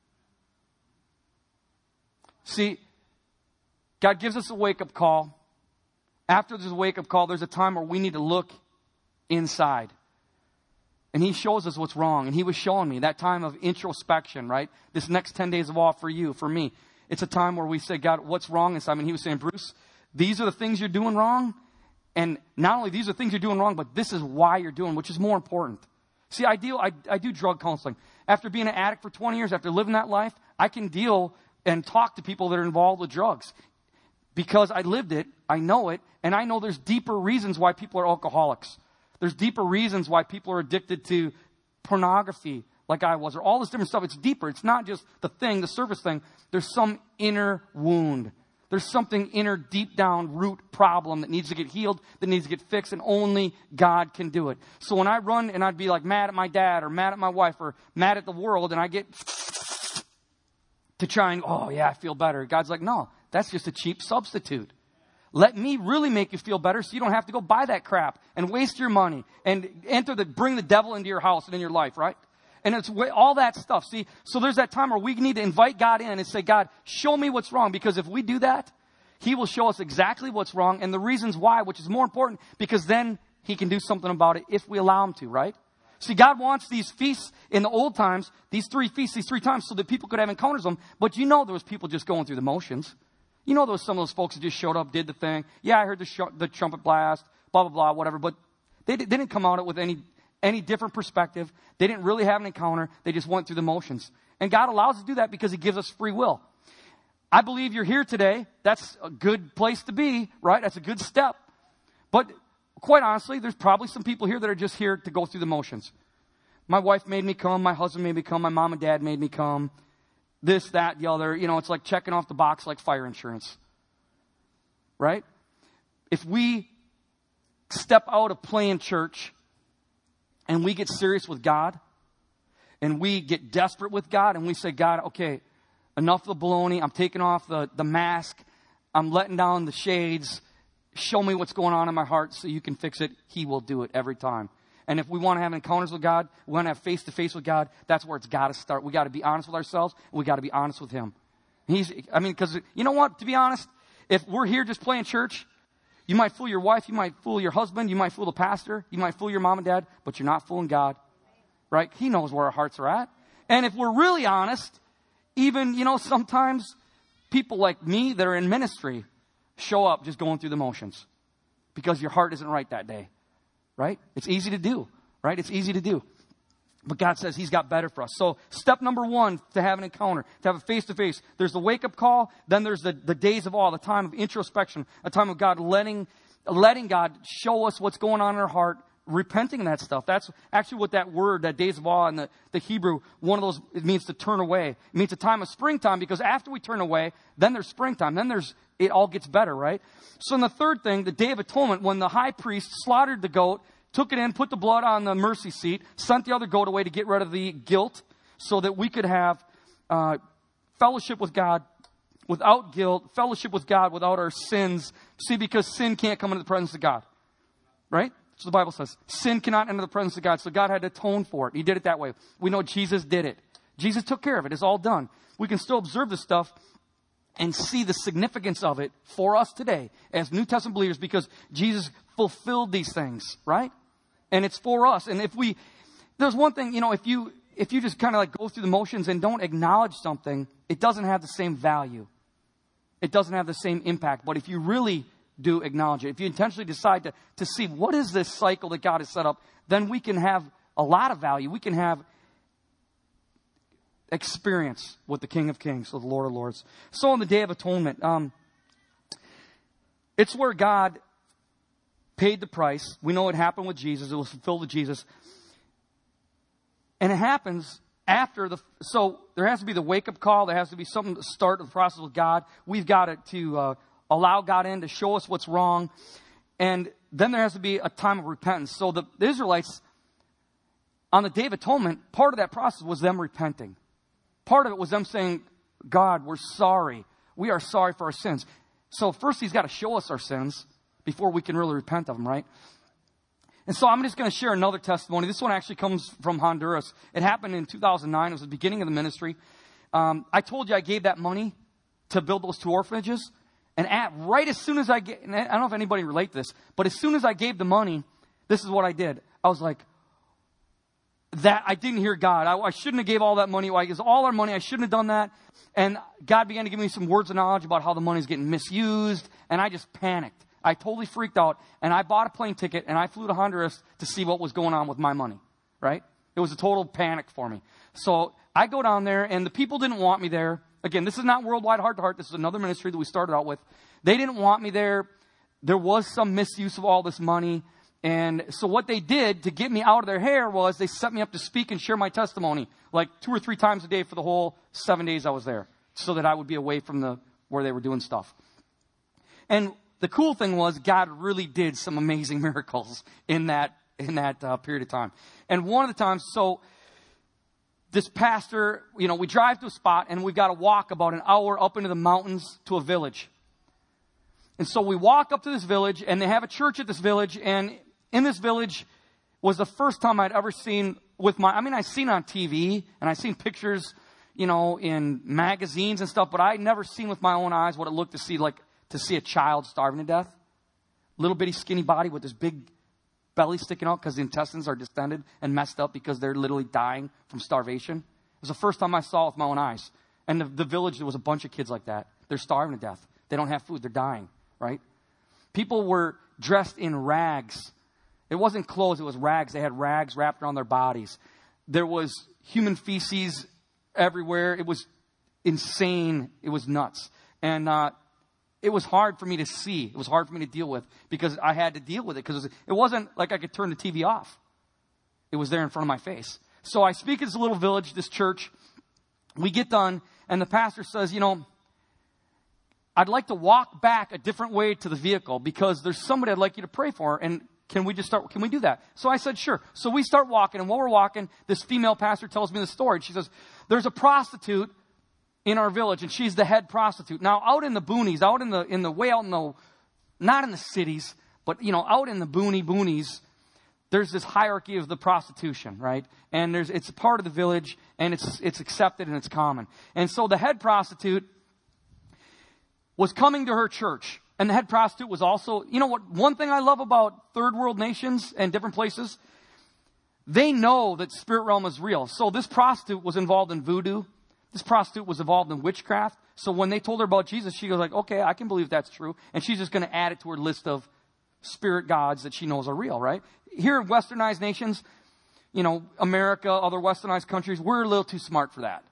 See, God gives us a wake-up call. After there's a wake-up call, there's a time where we need to look inside. And he shows us what's wrong. And he was showing me that time of introspection, right? This next 10 days of off for you, for me. It's a time where we say, God, what's wrong inside? And he was saying, Bruce, these are the things you're doing wrong. And not only these are things you're doing wrong, but this is why you're doing, which is more important. See, I do drug counseling. After being an addict for 20 years, after living that life, I can deal and talk to people that are involved with drugs. Because I lived it, I know it, and I know there's deeper reasons why people are alcoholics. There's deeper reasons why people are addicted to pornography like I was, or all this different stuff. It's deeper. It's not just the surface thing. There's some inner wound. There's something inner, deep down root problem that needs to get healed, that needs to get fixed, and only God can do it. So when I run and I'd be like mad at my dad or mad at my wife or mad at the world, and I get to try and, oh yeah, I feel better. God's like, no, that's just a cheap substitute. Let me really make you feel better so you don't have to go buy that crap and waste your money and bring the devil into your house and in your life, right? And it's all that stuff. See, so there's that time where we need to invite God in and say, God, show me what's wrong. Because if we do that, he will show us exactly what's wrong and the reasons why, which is more important because then he can do something about it if we allow him to, right? See, God wants these feasts in the old times, these 3 feasts, these 3 times so that people could have encounters with them. But there was people just going through the motions. You know, some of those folks that just showed up, did the thing. Yeah, I heard the trumpet blast, blah, blah, blah, whatever. But they didn't come out with any different perspective. They didn't really have an encounter. They just went through the motions. And God allows us to do that because he gives us free will. I believe you're here today. That's a good place to be, right? That's a good step. But quite honestly, there's probably some people here that are just here to go through the motions. My wife made me come. My husband made me come. My mom and dad made me come. This, that, the other. You know, it's like checking off the box like fire insurance. Right? If we step out of playing church and we get serious with God and we get desperate with God and we say, God, okay, enough of the baloney. I'm taking off the mask. I'm letting down the shades. Show me what's going on in my heart so you can fix it. He will do it every time. And if we want to have encounters with God, we want to have face-to-face with God, that's where it's got to start. We got to be honest with ourselves, and we got to be honest with him. Because you know what? To be honest, if we're here just playing church, you might fool your wife, you might fool your husband, you might fool the pastor, you might fool your mom and dad, but you're not fooling God. Right? He knows where our hearts are at. And if we're really honest, even, sometimes people like me that are in ministry show up just going through the motions because your heart isn't right that day. Right? It's easy to do. Right? It's easy to do. But God says he's got better for us. So step number 1 to have an encounter, to have a face-to-face. There's the wake-up call. Then there's the days of awe, the time of introspection, a time of God letting God show us what's going on in our heart, repenting of that stuff. That's actually what that word, that days of awe in the Hebrew, one of those, it means to turn away. It means a time of springtime because after we turn away, then there's springtime. Then it all gets better, right? So in the third thing, the Day of Atonement, when the high priest slaughtered the goat, took it in, put the blood on the mercy seat, sent the other goat away to get rid of the guilt so that we could have fellowship with God without guilt, fellowship with God without our sins. See, because sin can't come into the presence of God, right? So the Bible says sin cannot enter the presence of God. So God had to atone for it. He did it that way. We know Jesus did it. Jesus took care of it. It's all done. We can still observe this stuff and see the significance of it for us today as New Testament believers because Jesus fulfilled these things, right? And it's for us. And there's one thing, if you just kind of like go through the motions and don't acknowledge something, it doesn't have the same value. It doesn't have the same impact. But if you really do acknowledge it, if you intentionally decide to see what is this cycle that God has set up, then we can have a lot of value. We can have experience with the King of Kings, with the Lord of Lords. So on the Day of Atonement, it's where God paid the price. We know it happened with Jesus. It was fulfilled with Jesus. And it happens after so there has to be the wake-up call. There has to be something to start the process with God. We've got to allow God in to show us what's wrong. And then there has to be a time of repentance. So the Israelites, on the Day of Atonement, part of that process was them repenting. Part of it was them saying, God, we're sorry. We are sorry for our sins. So first he's got to show us our sins before we can really repent of them, right? And so I'm just going to share another testimony. This one actually comes from Honduras. It happened in 2009. It was the beginning of the ministry. I told you I gave that money to build those 2 orphanages. And right as soon as I don't know if anybody relate to this, but as soon as I gave the money, this is what I did. I was like, I didn't hear God. I shouldn't have gave all that money. It was all our money. I shouldn't have done that. And God began to give me some words of knowledge about how the money's getting misused. And I just panicked. I totally freaked out. And I bought a plane ticket and I flew to Honduras to see what was going on with my money. Right? It was a total panic for me. So I go down there and the people didn't want me there. Again, this is not Worldwide Heart to Heart. This is another ministry that we started out with. They didn't want me there. There was some misuse of all this money. And so what they did to get me out of their hair was they set me up to speak and share my testimony like 2 or 3 times a day for the whole 7 days I was there so that I would be away from where they were doing stuff. And the cool thing was God really did some amazing miracles in that period of time. And one of the times, so this pastor, we drive to a spot and we've got to walk about an hour up into the mountains to a village. And so we walk up to this village and they have a church at this village. And in this village was the first time I'd ever seen I've seen on TV and I've seen pictures, in magazines and stuff, but I'd never seen with my own eyes what it looked to see a child starving to death. Little bitty skinny body with this big belly sticking out because the intestines are distended and messed up because they're literally dying from starvation. It was the first time I saw it with my own eyes. And the village, there was a bunch of kids like that. They're starving to death. They don't have food. They're dying, right? People were dressed in rags. It wasn't clothes. It was rags. They had rags wrapped around their bodies. There was human feces everywhere. It was insane. It was nuts. And it was hard for me to see. It was hard for me to deal with because I had to deal with it because it wasn't like I could turn the TV off. It was there in front of my face. So I speak at this little village, this church. We get done, and the pastor says, I'd like to walk back a different way to the vehicle because there's somebody I'd like you to pray for, and can we do that? So I said, sure. So we start walking, and while we're walking, this female pastor tells me the story. She says, there's a prostitute in our village, and she's the head prostitute. Now, out in the boonies, not in the cities, but, out in the boonies, there's this hierarchy of the prostitution, right? And it's a part of the village, and it's accepted and it's common. And so the head prostitute was coming to her church. And the head prostitute was also, one thing I love about third world nations and different places, they know that spirit realm is real. So this prostitute was involved in voodoo. This prostitute was involved in witchcraft. So when they told her about Jesus, she goes like, okay, I can believe that's true. And she's just going to add it to her list of spirit gods that she knows are real, right? Here in westernized nations, America, other westernized countries, we're a little too smart for that.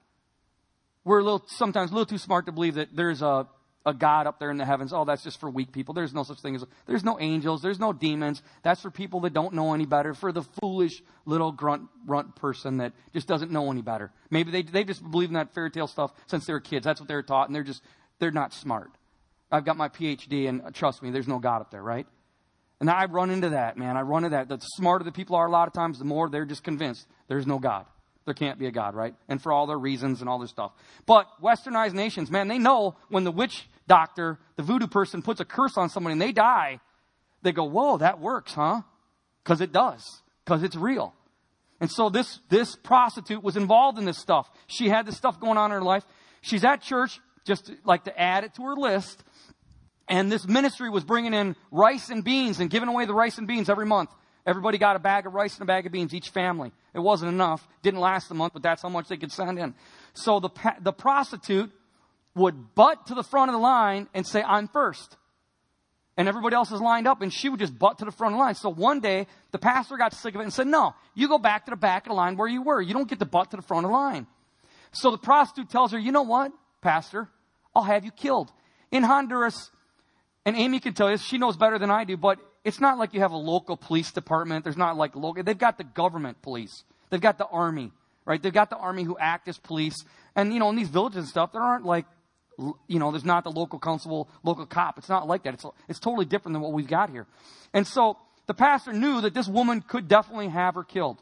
We're sometimes a little too smart to believe that there's a God up there in the heavens. Oh, that's just for weak people. There's no such thing there's no angels. There's no demons. That's for people that don't know any better. For the foolish little runt person that just doesn't know any better. Maybe they just believe in that fairy tale stuff since they were kids. That's what they were taught, and they're not smart. I've got my PhD, and trust me, there's no God up there, right? And I run into that, man. I run into that. The smarter the people are a lot of times, the more they're just convinced there's no God. There can't be a God, right? And for all their reasons and all their stuff. But westernized nations, man, they know when the witch doctor, the voodoo person, puts a curse on somebody and they die, they go, whoa, that works, huh? Because it does. Because it's real. And so this prostitute was involved in this stuff. She had this stuff going on in her life. She's at church, just like to add it to her list. And this ministry was bringing in rice and beans and giving away the rice and beans every month. Everybody got a bag of rice and a bag of beans, each family. It wasn't enough. Didn't last the month, but that's how much they could send in. So the prostitute would butt to the front of the line and say, I'm first. And everybody else is lined up, and she would just butt to the front of the line. So one day, the pastor got sick of it and said, no, you go back to the back of the line where you were. You don't get to butt to the front of the line. So the prostitute tells her, you know what, pastor? I'll have you killed. In Honduras, and Amy can tell you, she knows better than I do, but it's not like you have a local police department. There's not like local. They've got the government police. They've got the army, right? They've got the army who act as police. And, in these villages and stuff, there aren't like, there's not the local constable, local cop. It's not like that. It's totally different than what we've got here. And so the pastor knew that this woman could definitely have her killed.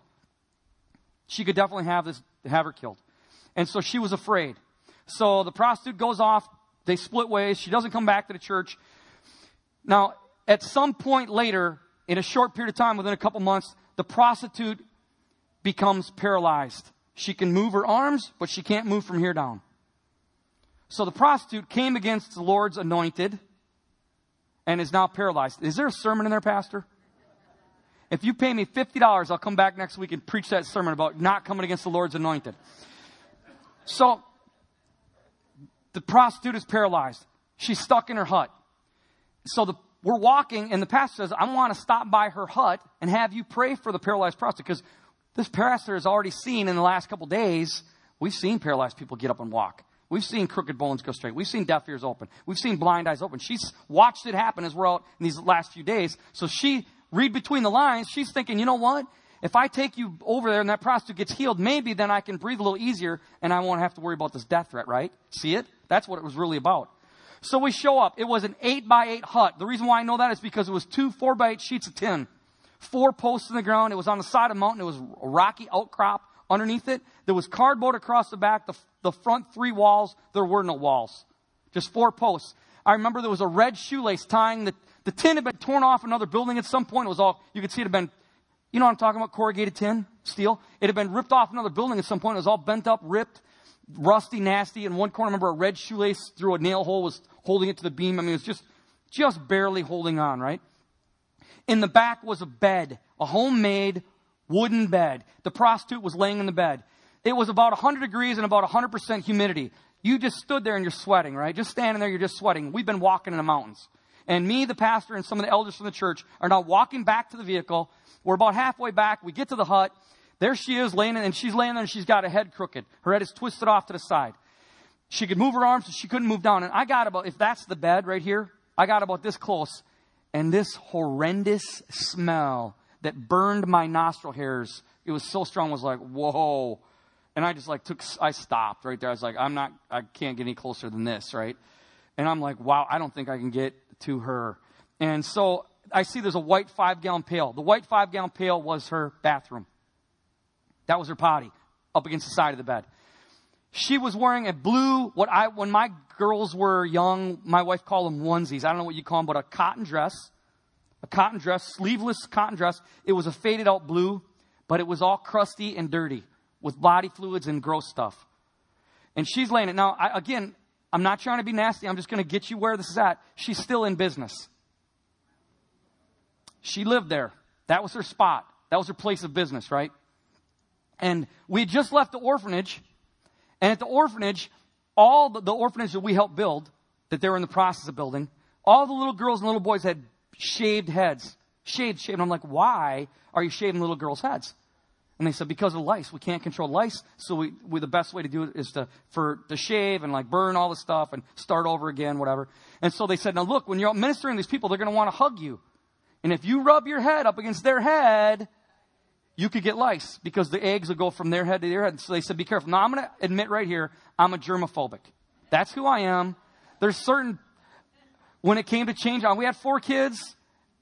She could definitely have her killed. And so she was afraid. So the prostitute goes off. They split ways. She doesn't come back to the church. Now, at some point later, in a short period of time, within a couple months, the prostitute becomes paralyzed. She can move her arms, but she can't move from here down. So the prostitute came against the Lord's anointed and is now paralyzed. Is there a sermon in there, Pastor? If you pay me $50, I'll come back next week and preach that sermon about not coming against the Lord's anointed. So the prostitute is paralyzed. She's stuck in her hut. So we're walking, and the pastor says, I want to stop by her hut and have you pray for the paralyzed prostitute. Because this pastor has already seen in the last couple days, we've seen paralyzed people get up and walk. We've seen crooked bones go straight. We've seen deaf ears open. We've seen blind eyes open. She's watched it happen as we're out in these last few days. So read between the lines, she's thinking, you know what? If I take you over there and that prostitute gets healed, maybe then I can breathe a little easier and I won't have to worry about this death threat, right? See it? That's what it was really about. So we show up. It was an 8x8 hut. The reason why I know that is because it was 2 4x8 sheets of tin. 4 posts in the ground. It was on the side of a mountain. It was a rocky outcrop underneath it. There was cardboard across the back. The front 3 walls, there were no walls. Just 4 posts. I remember there was a red shoelace tying the tin had been torn off another building at some point. It was all, you could see it had been, you know what I'm talking about? Corrugated tin, steel. It had been ripped off another building at some point. It was all bent up, ripped, rusty, nasty. In one corner, I remember a red shoelace through a nail hole was holding it to the beam. I mean, it was just barely holding on, right? In the back was a bed, a homemade wooden bed. The prostitute was laying in the bed. It was about 100 degrees and about 100% humidity. You just stood there and you're sweating, right? Just standing there, you're just sweating. We've been walking in the mountains. And me, the pastor, and some of the elders from the church are now walking back to the vehicle. We're about halfway back. We get to the hut. There she is laying, and she's laying there, and she's got her head crooked. Her head is twisted off to the side. She could move her arms, but she couldn't move down. And I got about, if that's the bed right here, I got about this close. And this horrendous smell that burned my nostril hairs, it was so strong, was like, whoa. And I just I stopped right there. I was like, I can't get any closer than this, right? And I'm like, wow, I don't think I can get to her. And so I see there's a white 5-gallon pail. The white 5-gallon pail was her bathroom. That was her potty up against the side of the bed. She was wearing a blue, when my girls were young, my wife called them onesies. I don't know what you call them, but a cotton dress, sleeveless cotton dress. It was a faded out blue, but it was all crusty and dirty with body fluids and gross stuff. And she's laying it. Now, again, I'm not trying to be nasty. I'm just going to get you where this is at. She's still in business. She lived there. That was her spot. That was her place of business, right? And we had just left the orphanage. And at the orphanage, all the orphanage that we helped build, that they were in the process of building, all the little girls and little boys had shaved heads. Shaved. And I'm like, why are you shaving little girls' heads? And they said, because of lice. We can't control lice, so we the best way to do it is to shave and like burn all the stuff and start over again, whatever. And so they said, now look, when you're out ministering to these people, they're going to want to hug you. And if you rub your head up against their head, you could get lice because the eggs will go from their head to their head. So they said, be careful. Now, I'm going to admit right here, I'm a germophobic. That's who I am. There's certain, when it came to change, we had 4 kids.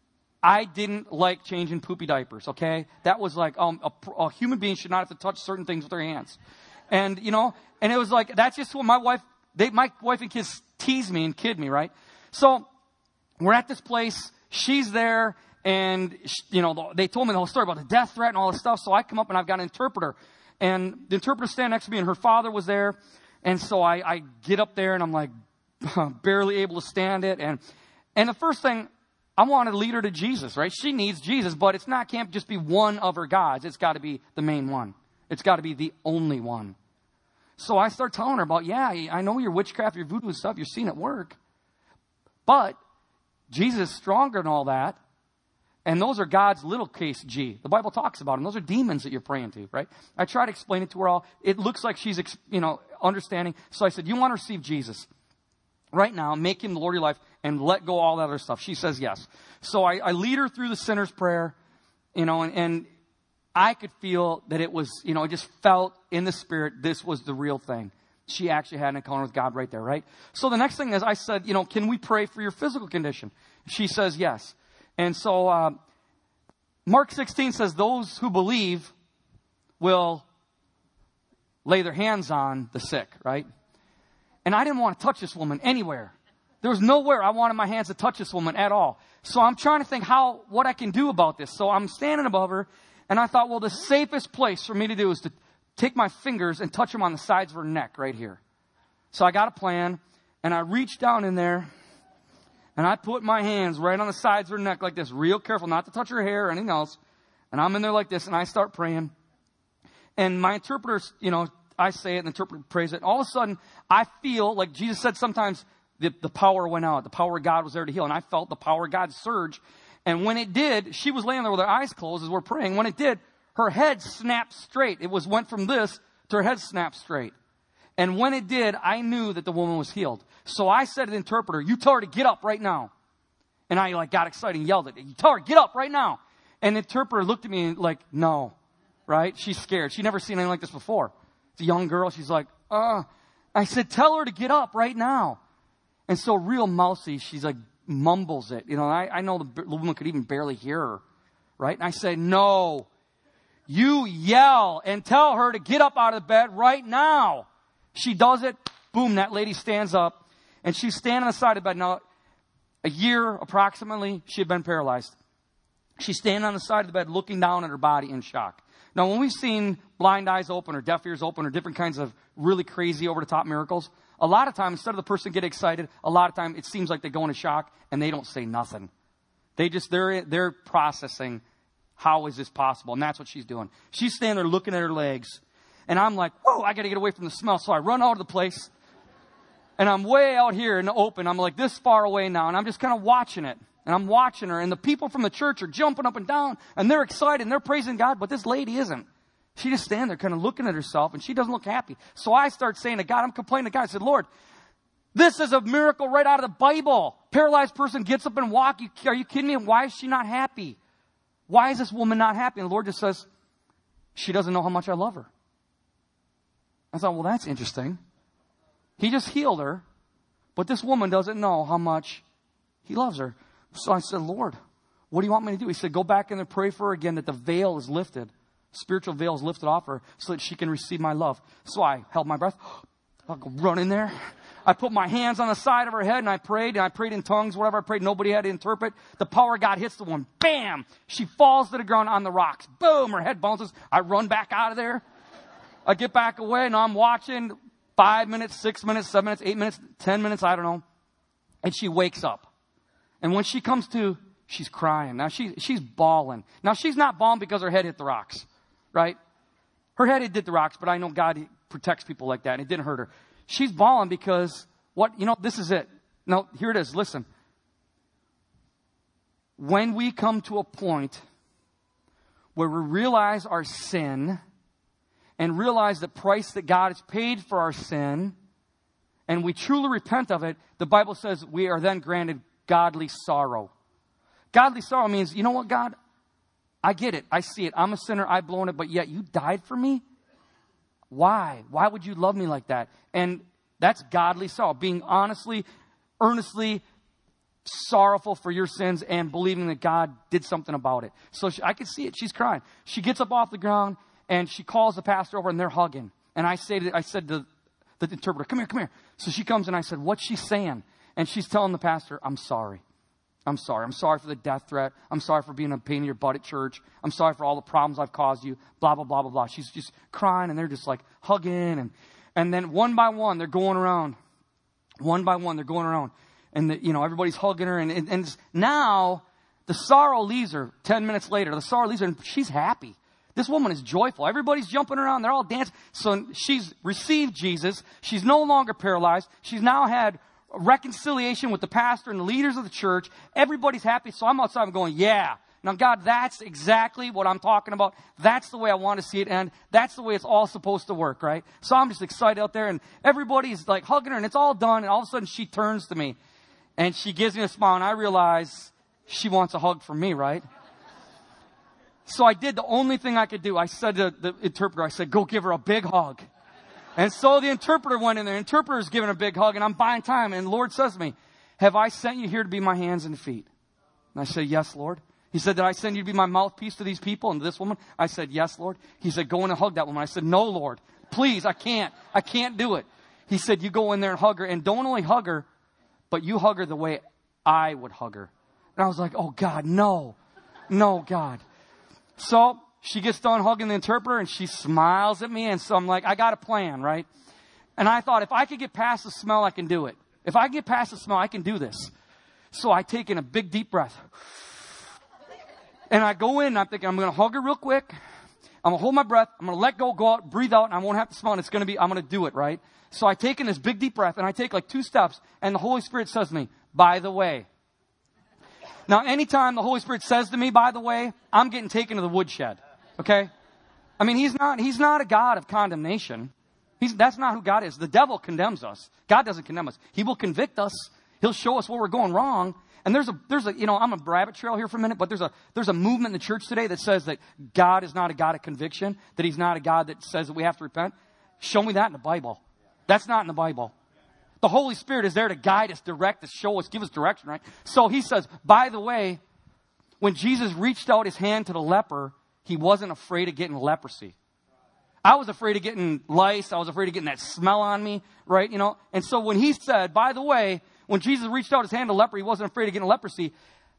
I didn't like changing poopy diapers, okay? That was like, a human being should not have to touch certain things with their hands. And, and it was like, that's just what my wife and kids tease me and kid me, right? So we're at this place. She's there. And, they told me the whole story about the death threat and all this stuff. So I come up and I've got an interpreter. And the interpreter standing next to me and her father was there. And so I get up there and I'm like barely able to stand it. And the first thing, I want to lead her to Jesus, right? She needs Jesus, but can't just be one of her gods. It's got to be the main one. It's got to be the only one. So I start telling her about, I know your witchcraft, your voodoo stuff, you're seeing it work. But Jesus is stronger than all that. And those are God's little case G. The Bible talks about them. Those are demons that you're praying to, right? I try to explain it to her all. It looks like she's, understanding. So I said, you want to receive Jesus right now, make him the Lord of your life, and let go all that other stuff. She says yes. So I lead her through the sinner's prayer, and I could feel that it was, I just felt in the spirit this was the real thing. She actually had an encounter with God right there, right? So the next thing is I said, can we pray for your physical condition? She says yes. And so Mark 16 says those who believe will lay their hands on the sick, right? And I didn't want to touch this woman anywhere. There was nowhere I wanted my hands to touch this woman at all. So I'm trying to think what I can do about this. So I'm standing above her, and I thought, well, the safest place for me to do is to take my fingers and touch them on the sides of her neck right here. So I got a plan, and I reached down in there, and I put my hands right on the sides of her neck like this, real careful not to touch her hair or anything else. And I'm in there like this, and I start praying. And my interpreter, I say it, and the interpreter prays it. All of a sudden, I feel like Jesus said sometimes the power went out. The power of God was there to heal. And I felt the power of God surge. And when it did, she was laying there with her eyes closed as we're praying. When it did, her head snapped straight. It went from this to her head snapped straight. And when it did, I knew that the woman was healed. So I said to the interpreter, you tell her to get up right now. And I got excited and yelled at it. You tell her, get up right now. And the interpreter looked at me like, no, right? She's scared. She'd never seen anything like this before. It's a young girl. She's like, I said, tell her to get up right now. And so real mousy, she's like, mumbles it. I know the woman could even barely hear her, right? And I say, no, you yell and tell her to get up out of the bed right now. She does it. Boom, that lady stands up. And she's standing on the side of the bed. Now, a year approximately, she had been paralyzed. She's standing on the side of the bed looking down at her body in shock. Now, when we've seen blind eyes open or deaf ears open or different kinds of really crazy over-the-top miracles, a lot of times, instead of the person getting excited, a lot of time it seems like they go into shock and they don't say nothing. They're processing, how is this possible? And that's what she's doing. She's standing there looking at her legs. And I'm like, whoa, I got to get away from the smell. So I run out of the place. And I'm way out here in the open. I'm like this far away now. And I'm just kind of watching it. And I'm watching her. And the people from the church are jumping up and down. And they're excited. And they're praising God. But this lady isn't. She just standing there kind of looking at herself. And she doesn't look happy. So I start saying to God, I'm complaining to God. I said, Lord, this is a miracle right out of the Bible. Paralyzed person gets up and walks. Are you kidding me? Why is she not happy? Why is this woman not happy? And the Lord just says, she doesn't know how much I love her. I thought, well, that's interesting. He just healed her, but this woman doesn't know how much he loves her. So I said, Lord, what do you want me to do? He said, go back in and pray for her again that the veil is lifted. Spiritual veil is lifted off her so that she can receive my love. So I held my breath. I'll go run in there. I put my hands on the side of her head and I prayed in tongues, whatever I prayed. Nobody had to interpret. The power of God hits the woman. Bam! She falls to the ground on the rocks. Boom! Her head bounces. I run back out of there. I get back away and I'm watching 5 minutes, 6 minutes, 7 minutes, 8 minutes, 10 minutes, I don't know. And she wakes up. And when she comes to, she's crying. Now she's bawling. Now she's not bawling because her head hit the rocks, right? Her head hit the rocks, but I know God protects people like that and it didn't hurt her. She's bawling because this is it. No, here it is. Listen. When we come to a point where we realize our sin and realize the price that God has paid for our sin, and we truly repent of it, the Bible says we are then granted godly sorrow. Godly sorrow means, you know what, God? I get it. I see it. I'm a sinner. I've blown it, but yet you died for me? Why? Why would you love me like that? And that's godly sorrow. Being honestly, earnestly sorrowful for your sins and believing that God did something about it. So I can see it. She's crying. She gets up off the ground and she calls the pastor over and they're hugging. And I said to the interpreter, come here. So she comes and I said, what's she saying? And she's telling the pastor, I'm sorry. I'm sorry. I'm sorry for the death threat. I'm sorry for being a pain in your butt at church. I'm sorry for all the problems I've caused you. Blah, blah, blah, blah, blah. She's just crying and they're just like hugging. And then one by one, they're going around. One by one, they're going around. And, everybody's hugging her. And now the sorrow leaves her 10 minutes later. The sorrow leaves her and she's happy. This woman is joyful. Everybody's jumping around. They're all dancing. So she's received Jesus. She's no longer paralyzed. She's now had reconciliation with the pastor and the leaders of the church. Everybody's happy. So I'm outside. I'm going, yeah. Now, God, that's exactly what I'm talking about. That's the way I want to see it end. That's the way it's all supposed to work, right? So I'm just excited out there. And everybody's like hugging her. And it's all done. And all of a sudden she turns to me. And she gives me a smile. And I realize she wants a hug from me, right? So I did the only thing I could do. I said to the interpreter, I said, go give her a big hug. And so the interpreter went in there. The interpreter's giving a big hug, and I'm buying time. And the Lord says to me, have I sent you here to be my hands and feet? And I said, yes, Lord. He said, did I send you to be my mouthpiece to these people and to this woman? I said, yes, Lord. He said, go in and hug that woman. I said, no, Lord. Please, I can't. I can't do it. He said, you go in there and hug her. And don't only hug her, but you hug her the way I would hug her. And I was like, oh, God, no. No, God. So she gets done hugging the interpreter and she smiles at me. And so I'm like, I got a plan, right? And I thought, if I could get past the smell, I can do it. If I get past the smell, I can do this. So I take in a big, deep breath. And I go in and I'm thinking, I'm going to hug her real quick. I'm going to hold my breath. I'm going to let go out, breathe out, and I won't have to smell. And I'm going to do it, right? So I take in this big, deep breath and I take like 2 steps. And the Holy Spirit says to me, by the way. Now, anytime the Holy Spirit says to me, by the way, I'm getting taken to the woodshed. Okay? I mean, he's not a God of condemnation. That's not who God is. The devil condemns us. God doesn't condemn us. He will convict us. He'll show us where we're going wrong. And there's a, I'm a rabbit trail here for a minute, but there's a movement in the church today that says that God is not a God of conviction, that he's not a God that says that we have to repent. Show me that in the Bible. That's not in the Bible. The Holy Spirit is there to guide us, direct us, show us, give us direction, right? So he says, by the way, when Jesus reached out his hand to the leper, he wasn't afraid of getting leprosy. I was afraid of getting lice. I was afraid of getting that smell on me, right? And so when he said, by the way, when Jesus reached out his hand to leper, he wasn't afraid of getting leprosy.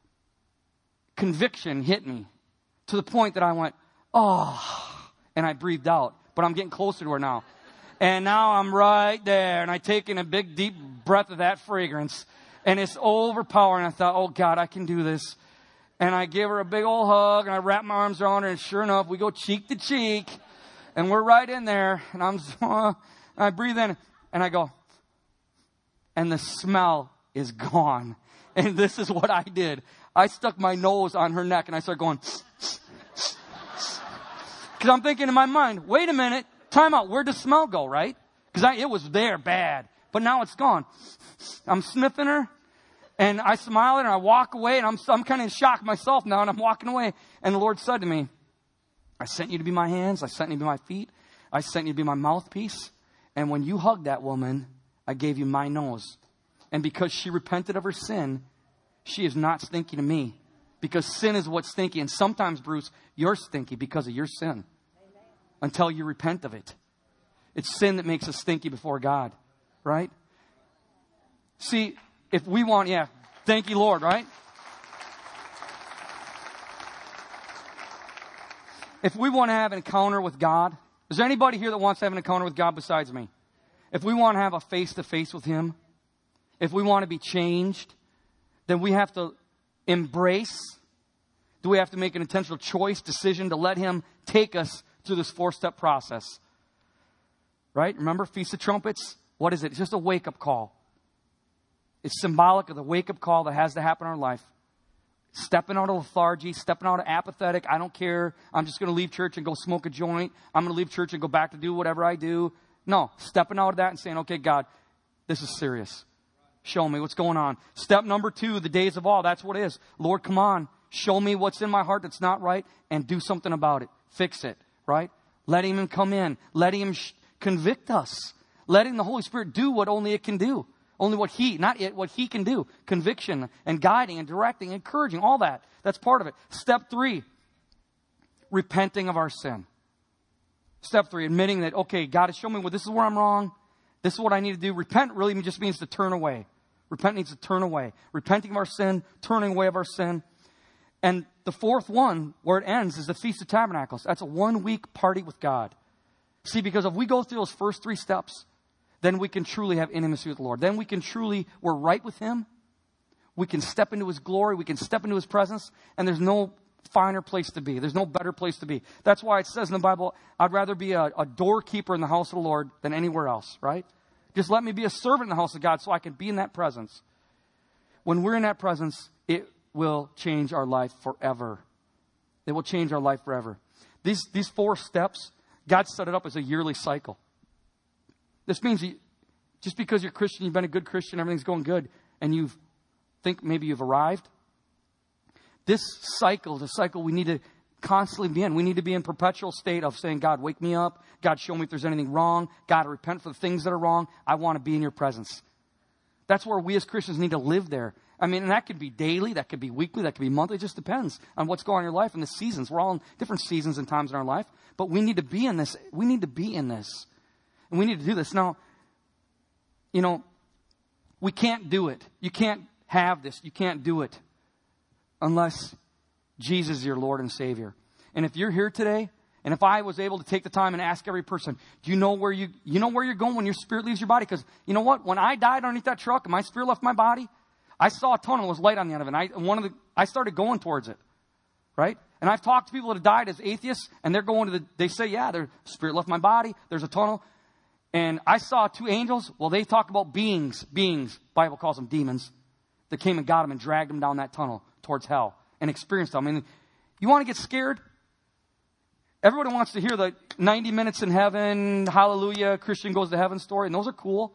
Conviction hit me to the point that I went, oh, and I breathed out. But I'm getting closer to her now. And now I'm right there, and I take in a big, deep breath of that fragrance, and it's overpowering. I thought, oh, God, I can do this. And I give her a big old hug, and I wrap my arms around her, and sure enough, we go cheek to cheek, and we're right in there, and I breathe in, and I go, and the smell is gone. And this is what I did. I stuck my nose on her neck and I started going, because I'm thinking in my mind, wait a minute, time out, where'd the smell go, right? Because it was there bad, but now it's gone. I'm sniffing her and I smile at her and I walk away, and I'm kind of in shock myself now, and I'm walking away. And the Lord said to me, I sent you to be my hands. I sent you to be my feet. I sent you to be my mouthpiece. And when you hugged that woman, I gave you my nose. And because she repented of her sin, she is not stinky to me. Because sin is what's stinky. And sometimes, Bruce, you're stinky because of your sin. Amen. Until you repent of it. It's sin that makes us stinky before God. Right? See, if we want, thank you, Lord, right? If we want to have an encounter with God, is there anybody here that wants to have an encounter with God besides me? If we want to have a face-to-face with Him, if we want to be changed, then we have to embrace, do we have to make an intentional choice, decision to let Him take us through this 4-step process? Right? Remember, Feast of Trumpets? What is it? It's just a wake-up call. It's symbolic of the wake-up call that has to happen in our life. Stepping out of lethargy, stepping out of apathetic. I don't care. I'm just going to leave church and go smoke a joint. I'm going to leave church and go back to do whatever I do. No, stepping out of that and saying, okay, God, this is serious. Show me what's going on. Step number 2, the days of awe. That's what it is. Lord, come on. Show me what's in my heart that's not right and do something about it. Fix it, right? Letting Him come in. Letting Him convict us. Letting the Holy Spirit do what only it can do. Only what He, not it, what He can do. Conviction and guiding and directing, encouraging, all that. That's part of it. Step 3, repenting of our sin. Step 3, admitting that, okay, God has shown me, well, this is where I'm wrong. This is what I need to do. Repent really just means to turn away. Repent means to turn away. Repenting of our sin, turning away of our sin. And the 4th one, where it ends, is the Feast of Tabernacles. That's a 1-week party with God. See, because if we go through those first 3 steps, then we can truly have intimacy with the Lord. Then we're right with Him. We can step into His glory. We can step into His presence. And there's no finer place to be. There's no better place to be. That's why it says in the Bible, I'd rather be a doorkeeper in the house of the Lord than anywhere else, right? Just let me be a servant in the house of God so I can be in that presence. When we're in that presence, it will change our life forever. It will change our life forever. These 4 steps, God set it up as a yearly cycle. This means just because you're Christian, you've been a good Christian, everything's going good, and you think maybe you've arrived. This cycle is a cycle we need to constantly be in. We need to be in perpetual state of saying, God, wake me up. God, show me if there's anything wrong. God, I repent for the things that are wrong. I want to be in your presence. That's where we as Christians need to live there. I mean, and that could be daily, that could be weekly, that could be monthly. It just depends on what's going on in your life and the seasons. We're all in different seasons and times in our life, but we need to be in this. We need to be in this. And we need to do this. Now, we can't do it. You can't have this. You can't do it unless Jesus is your Lord and Savior. And if you're here today, and if I was able to take the time and ask every person, do you know where you're going when your spirit leaves your body? Because you know what? When I died underneath that truck and my spirit left my body, I saw a tunnel with light on the end of it. I started going towards it. Right? And I've talked to people that have died as atheists, and they're going they say, their spirit left my body. There's a tunnel. And I saw 2 angels. Well, they talk about beings. Bible calls them demons. That came and got them and dragged them down that tunnel towards hell and experienced them. I mean, you want to get scared? Everybody wants to hear the 90 minutes in heaven, hallelujah, Christian goes to heaven story. And those are cool.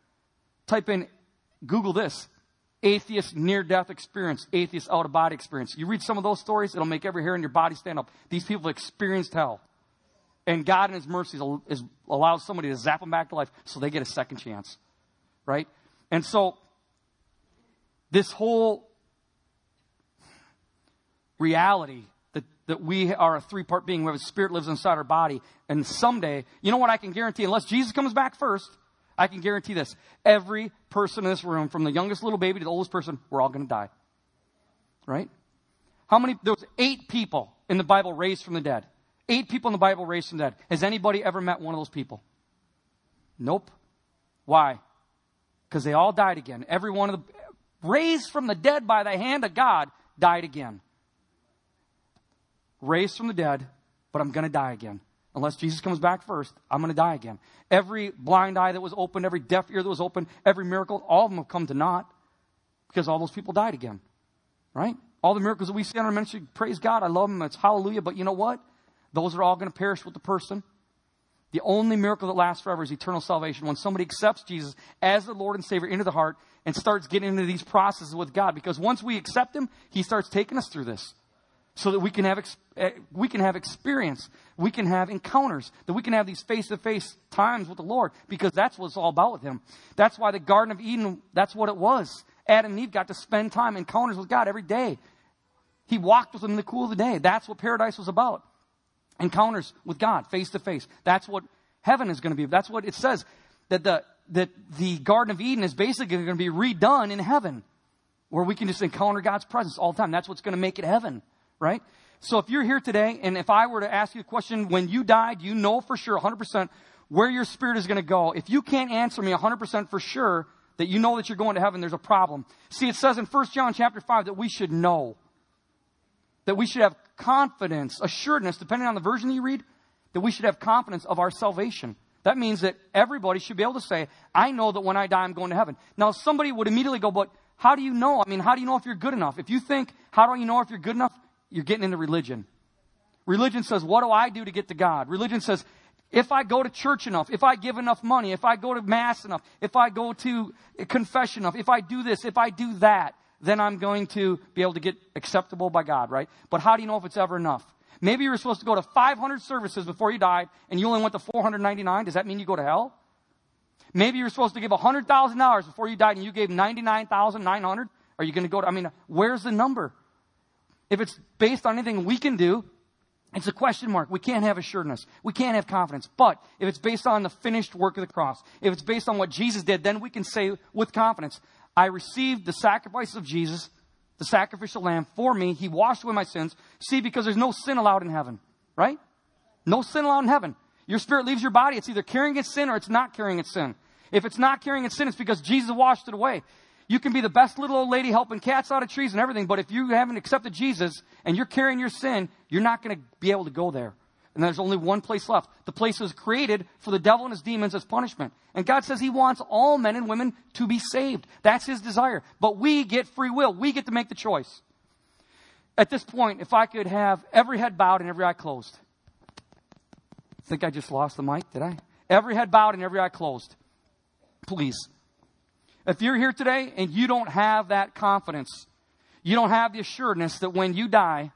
Google this. Atheist near-death experience. Atheist out-of-body experience. You read some of those stories, it'll make every hair in your body stand up. These people have experienced hell. And God in His mercy allows somebody to zap them back to life so they get a second chance. Right? And so, this whole reality that we are a 3-part being, where the Spirit lives inside our body, and someday, you know what I can guarantee, unless Jesus comes back first, I can guarantee this. Every person in this room, from the youngest little baby to the oldest person, we're all going to die. Right? There was 8 people in the Bible raised from the dead. 8 people in the Bible raised from the dead. Has anybody ever met one of those people? Nope. Why? Because they all died again. Every one of raised from the dead by the hand of God died again. Raised from the dead, but I'm going to die again. Unless Jesus comes back first, I'm going to die again. Every blind eye that was opened, every deaf ear that was opened, every miracle, all of them have come to naught because all those people died again. Right? All the miracles that we see on our ministry, praise God, I love them, it's hallelujah. But you know what? Those are all going to perish with the person. The only miracle that lasts forever is eternal salvation. When somebody accepts Jesus as the Lord and Savior into the heart and starts getting into these processes with God. Because once we accept Him, He starts taking us through this. So that we can have experience. We can have encounters. That we can have these face-to-face times with the Lord. Because that's what it's all about with Him. That's why the Garden of Eden, that's what it was. Adam and Eve got to spend time, encounters with God every day. He walked with them in the cool of the day. That's what paradise was about. Encounters with God, face-to-face. That's what heaven is going to be. That's what it says. That the Garden of Eden is basically going to be redone in heaven. Where we can just encounter God's presence all the time. That's what's going to make it heaven. Right? So if you're here today, and if I were to ask you a question, when you died, you know for sure, 100%, where your spirit is going to go. If you can't answer me 100% for sure, that you know that you're going to heaven, there's a problem. See, it says in 1 John chapter 5 that we should know. That we should have confidence, assuredness, depending on the version that you read, that we should have confidence of our salvation. That means that everybody should be able to say, I know that when I die, I'm going to heaven. Now, somebody would immediately go, but how do you know? I mean, how do you know if you're good enough? If you think, how do you know if you're good enough? You're getting into religion. Religion says, what do I do to get to God? Religion says, if I go to church enough, if I give enough money, if I go to mass enough, if I go to confession enough, if I do this, if I do that, then I'm going to be able to get acceptable by God, right? But how do you know if it's ever enough? Maybe you were supposed to go to 500 services before you died, and you only went to 499. Does that mean you go to hell? Maybe you were supposed to give $100,000 before you died, and you gave $99,900. Are you going to go to, where's the number? If it's based on anything we can do, it's a question mark. We can't have assuredness. We can't have confidence. But if it's based on the finished work of the cross, if it's based on what Jesus did, then we can say with confidence, I received the sacrifice of Jesus, the sacrificial lamb for me. He washed away my sins. See, because there's no sin allowed in heaven, right? No sin allowed in heaven. Your spirit leaves your body. It's either carrying its sin or it's not carrying its sin. If it's not carrying its sin, it's because Jesus washed it away. You can be the best little old lady helping cats out of trees and everything, but if you haven't accepted Jesus and you're carrying your sin, you're not going to be able to go there. And there's only one place left. The place was created for the devil and his demons as punishment. And God says He wants all men and women to be saved. That's His desire. But we get free will. We get to make the choice. At this point, if I could have every head bowed and every eye closed. I think I just lost the mic, did I? Every head bowed and every eye closed. Please. If you're here today and you don't have that confidence, you don't have the assuredness that when you die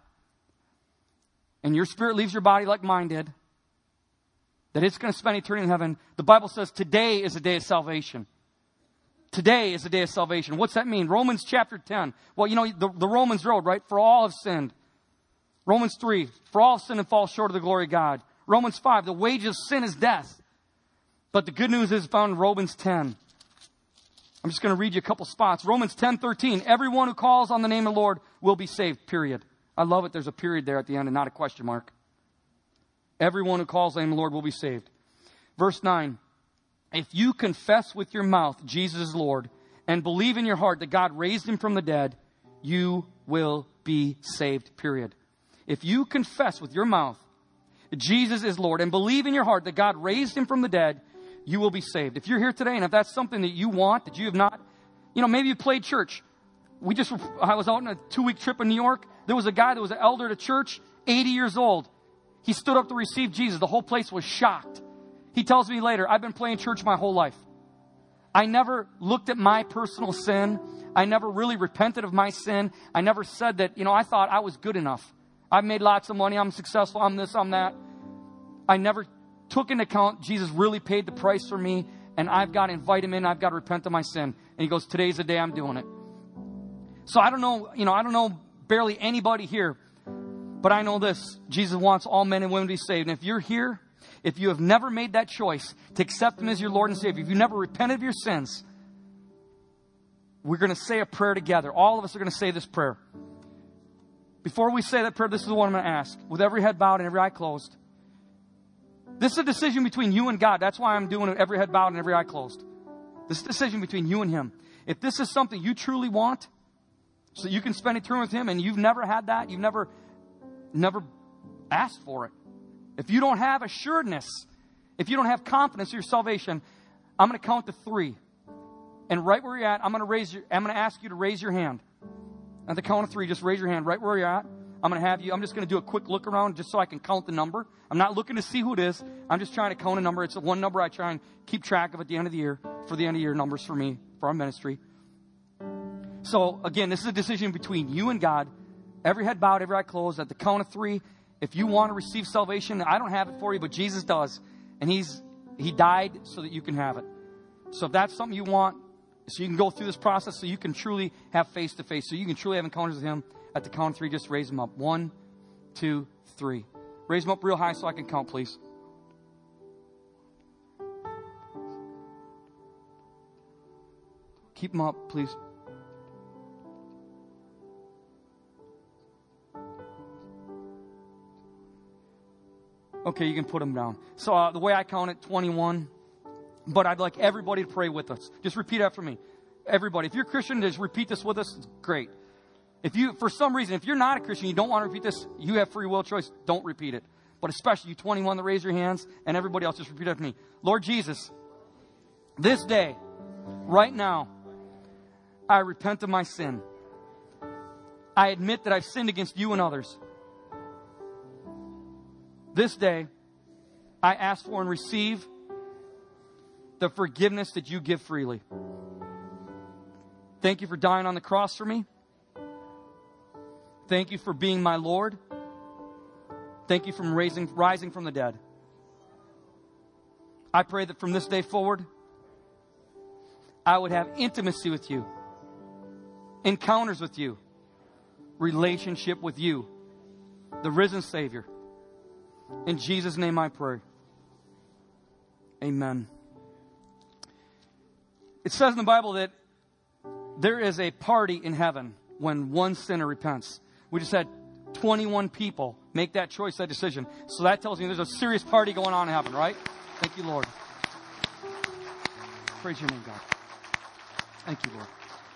and your spirit leaves your body like mine did, that it's going to spend eternity in heaven, the Bible says today is a day of salvation. Today is a day of salvation. What's that mean? Romans chapter 10. Well, the Romans road, right? For all have sinned. Romans 3. For all have sinned and fall short of the glory of God. Romans 5. The wages of sin is death. But the good news is found in Romans 10. I'm just going to read you a couple spots. Romans 10:13. Everyone who calls on the name of the Lord will be saved, period. I love it. There's a period there at the end and not a question mark. Everyone who calls on the name of the Lord will be saved. Verse 9. If you confess with your mouth Jesus is Lord and believe in your heart that God raised Him from the dead, you will be saved, period. If you confess with your mouth that Jesus is Lord and believe in your heart that God raised Him from the dead, you will be saved. If you're here today and if that's something that you want, that you have not, maybe you played church. I was out on a 2-week trip in New York. There was a guy that was an elder at a church, 80 years old. He stood up to receive Jesus. The whole place was shocked. He tells me later, I've been playing church my whole life. I never looked at my personal sin. I never really repented of my sin. I never said that, I thought I was good enough. I've made lots of money. I'm successful. I'm this, I'm that. I never took into account Jesus really paid the price for me, and I've got to invite Him in. I've got to repent of my sin. And He goes, today's the day I'm doing it. So I don't know barely anybody here, but I know this. Jesus wants all men and women to be saved. And if you're here, if you have never made that choice to accept Him as your Lord and Savior, if you've never repented of your sins, we're going to say a prayer together. All of us are going to say this prayer. Before we say that prayer, this is what I'm going to ask. With every head bowed and every eye closed. This is a decision between you and God. That's why I'm doing it, every head bowed and every eye closed. This is a decision between you and Him. If this is something you truly want, so you can spend eternity with Him, and you've never had that, you've never asked for it, If you don't have assuredness, if you don't have confidence in your salvation, I'm going to count to 3. And right where you're at, I'm going to ask you to raise your hand. At the count of 3, just raise your hand right where you're at. I'm just going to do a quick look around just so I can count the number. I'm not looking to see who it is. I'm just trying to count a number. It's the one number I try and keep track of at the end of the year, for the end of year numbers for me, for our ministry. So again, this is a decision between you and God. Every head bowed, every eye closed. At the count of 3, if you want to receive salvation, I don't have it for you, but Jesus does. And He died so that you can have it. So if that's something you want, so you can go through this process, so you can truly have face-to-face, so you can truly have encounters with Him, at the count of 3, just raise them up. 1, 2, 3. Raise them up real high so I can count, please. Keep them up, please. Okay, you can put them down. So the way I count it, 21. But I'd like everybody to pray with us. Just repeat after me. Everybody. If you're a Christian, just repeat this with us. It's great. If you, for some reason, if you're not a Christian, you don't want to repeat this, you have free will choice, don't repeat it. But especially you 21 that raise your hands, and everybody else, just repeat after me. Lord Jesus, this day, right now, I repent of my sin. I admit that I've sinned against you and others. This day, I ask for and receive the forgiveness that you give freely. Thank you for dying on the cross for me. Thank you for being my Lord. Thank you for rising from the dead. I pray that from this day forward, I would have intimacy with you, encounters with you, relationship with you, the risen Savior. In Jesus' name I pray. Amen. It says in the Bible that there is a party in heaven when one sinner repents. We just had 21 people make that choice, that decision. So that tells me there's a serious party going on in heaven, right? Thank you, Lord. Praise your name, God. Thank you, Lord.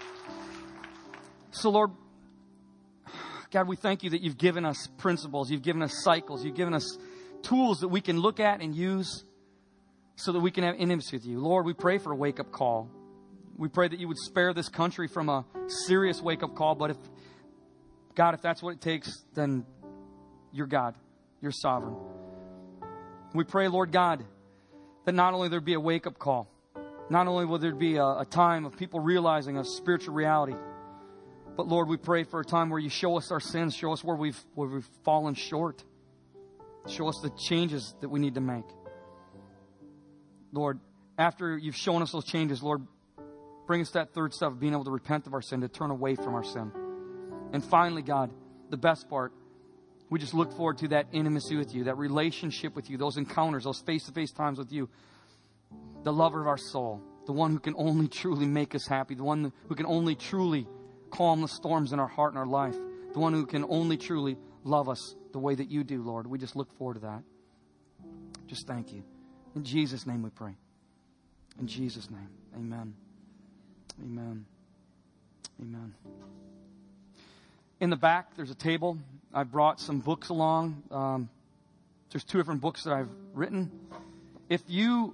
So, Lord, God, we thank you that you've given us principles, you've given us cycles, you've given us tools that we can look at and use so that we can have intimacy with you. Lord, we pray for a wake-up call. We pray that you would spare this country from a serious wake-up call, but if that's what it takes, then you're God. You're sovereign. We pray, Lord God, that not only there be a wake-up call, not only will there be a time of people realizing a spiritual reality, but Lord, we pray for a time where you show us our sins, show us where we've fallen short. Show us the changes that we need to make. Lord, after you've shown us those changes, Lord, bring us that third step of being able to repent of our sin, to turn away from our sin. And finally, God, the best part, we just look forward to that intimacy with you, that relationship with you, those encounters, those face-to-face times with you, the lover of our soul, the one who can only truly make us happy, the one who can only truly calm the storms in our heart and our life, the one who can only truly love us the way that you do, Lord. We just look forward to that. Just thank you. In Jesus' name we pray. In Jesus' name, amen. Amen. Amen. In the back, there's a table. I brought some books along. There's 2 different books that I've written. If you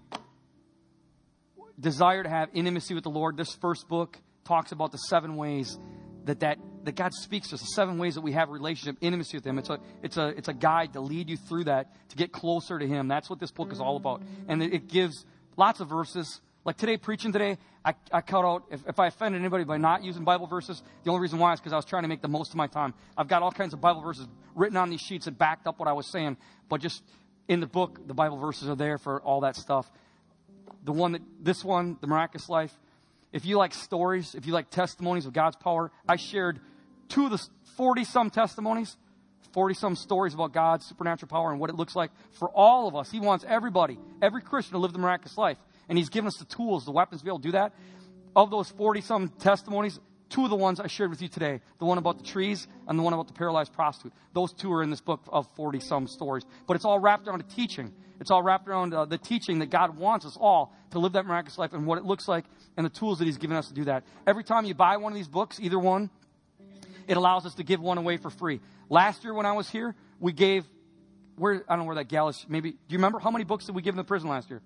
desire to have intimacy with the Lord, this first book talks about the 7 ways that God speaks to us, the 7 ways that we have relationship, intimacy with Him. It's a guide to lead you through that, to get closer to Him. That's what this book is all about. And it gives lots of verses. Like preaching today, I cut out, if I offended anybody by not using Bible verses, the only reason why is because I was trying to make the most of my time. I've got all kinds of Bible verses written on these sheets that backed up what I was saying. But just in the book, the Bible verses are there for all that stuff. This one, The Miraculous Life, if you like stories, if you like testimonies of God's power, I shared 2 of the 40-some testimonies, 40-some stories about God's supernatural power and what it looks like for all of us. He wants everybody, every Christian to live the miraculous life. And He's given us the tools, the weapons to be able to do that. Of those 40-some testimonies, 2 of the ones I shared with you today, the one about the trees and the one about the paralyzed prostitute. Those 2 are in this book of 40-some stories. But it's all wrapped around a teaching. It's all wrapped around the teaching that God wants us all to live that miraculous life and what it looks like and the tools that He's given us to do that. Every time you buy one of these books, either one, it allows us to give one away for free. Last year when I was here, we gave I don't know where that gal is. Maybe, do you remember how many books did we give in the prison last year?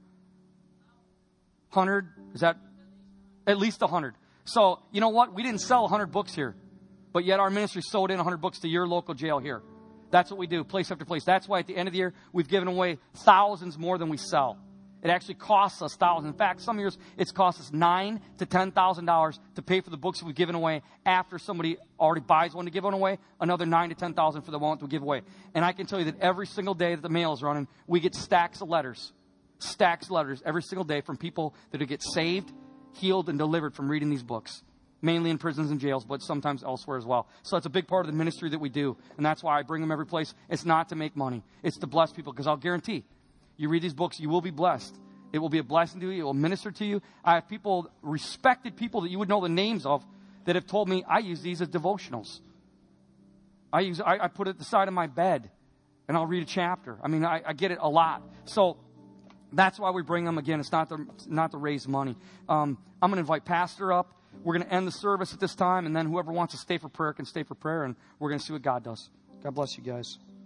100? Is that at least 100? So, you know what? We didn't sell 100 books here, but yet our ministry sold in 100 books to your local jail here. That's what we do, place after place. That's why at the end of the year, we've given away thousands more than we sell. It actually costs us thousands. In fact, some years it's cost us $9,000 to $10,000 to pay for the books that we've given away. After somebody already buys one to give one away, another $9,000 to $10,000 for the one to give away. And I can tell you that every single day that the mail is running, we get stacks of letters every single day from people that get saved, healed, and delivered from reading these books. Mainly in prisons and jails, but sometimes elsewhere as well. So it's a big part of the ministry that we do. And that's why I bring them every place. It's not to make money. It's to bless people. Because I'll guarantee, you read these books, you will be blessed. It will be a blessing to you. It will minister to you. I have people, respected people that you would know the names of, that have told me, I use these as devotionals. I put it at the side of my bed, and I'll read a chapter. I mean, I get it a lot. So that's why we bring them. Again, it's not to raise money. I'm going to invite Pastor up. We're going to end the service at this time, and then whoever wants to stay for prayer can stay for prayer, and we're going to see what God does. God bless you guys.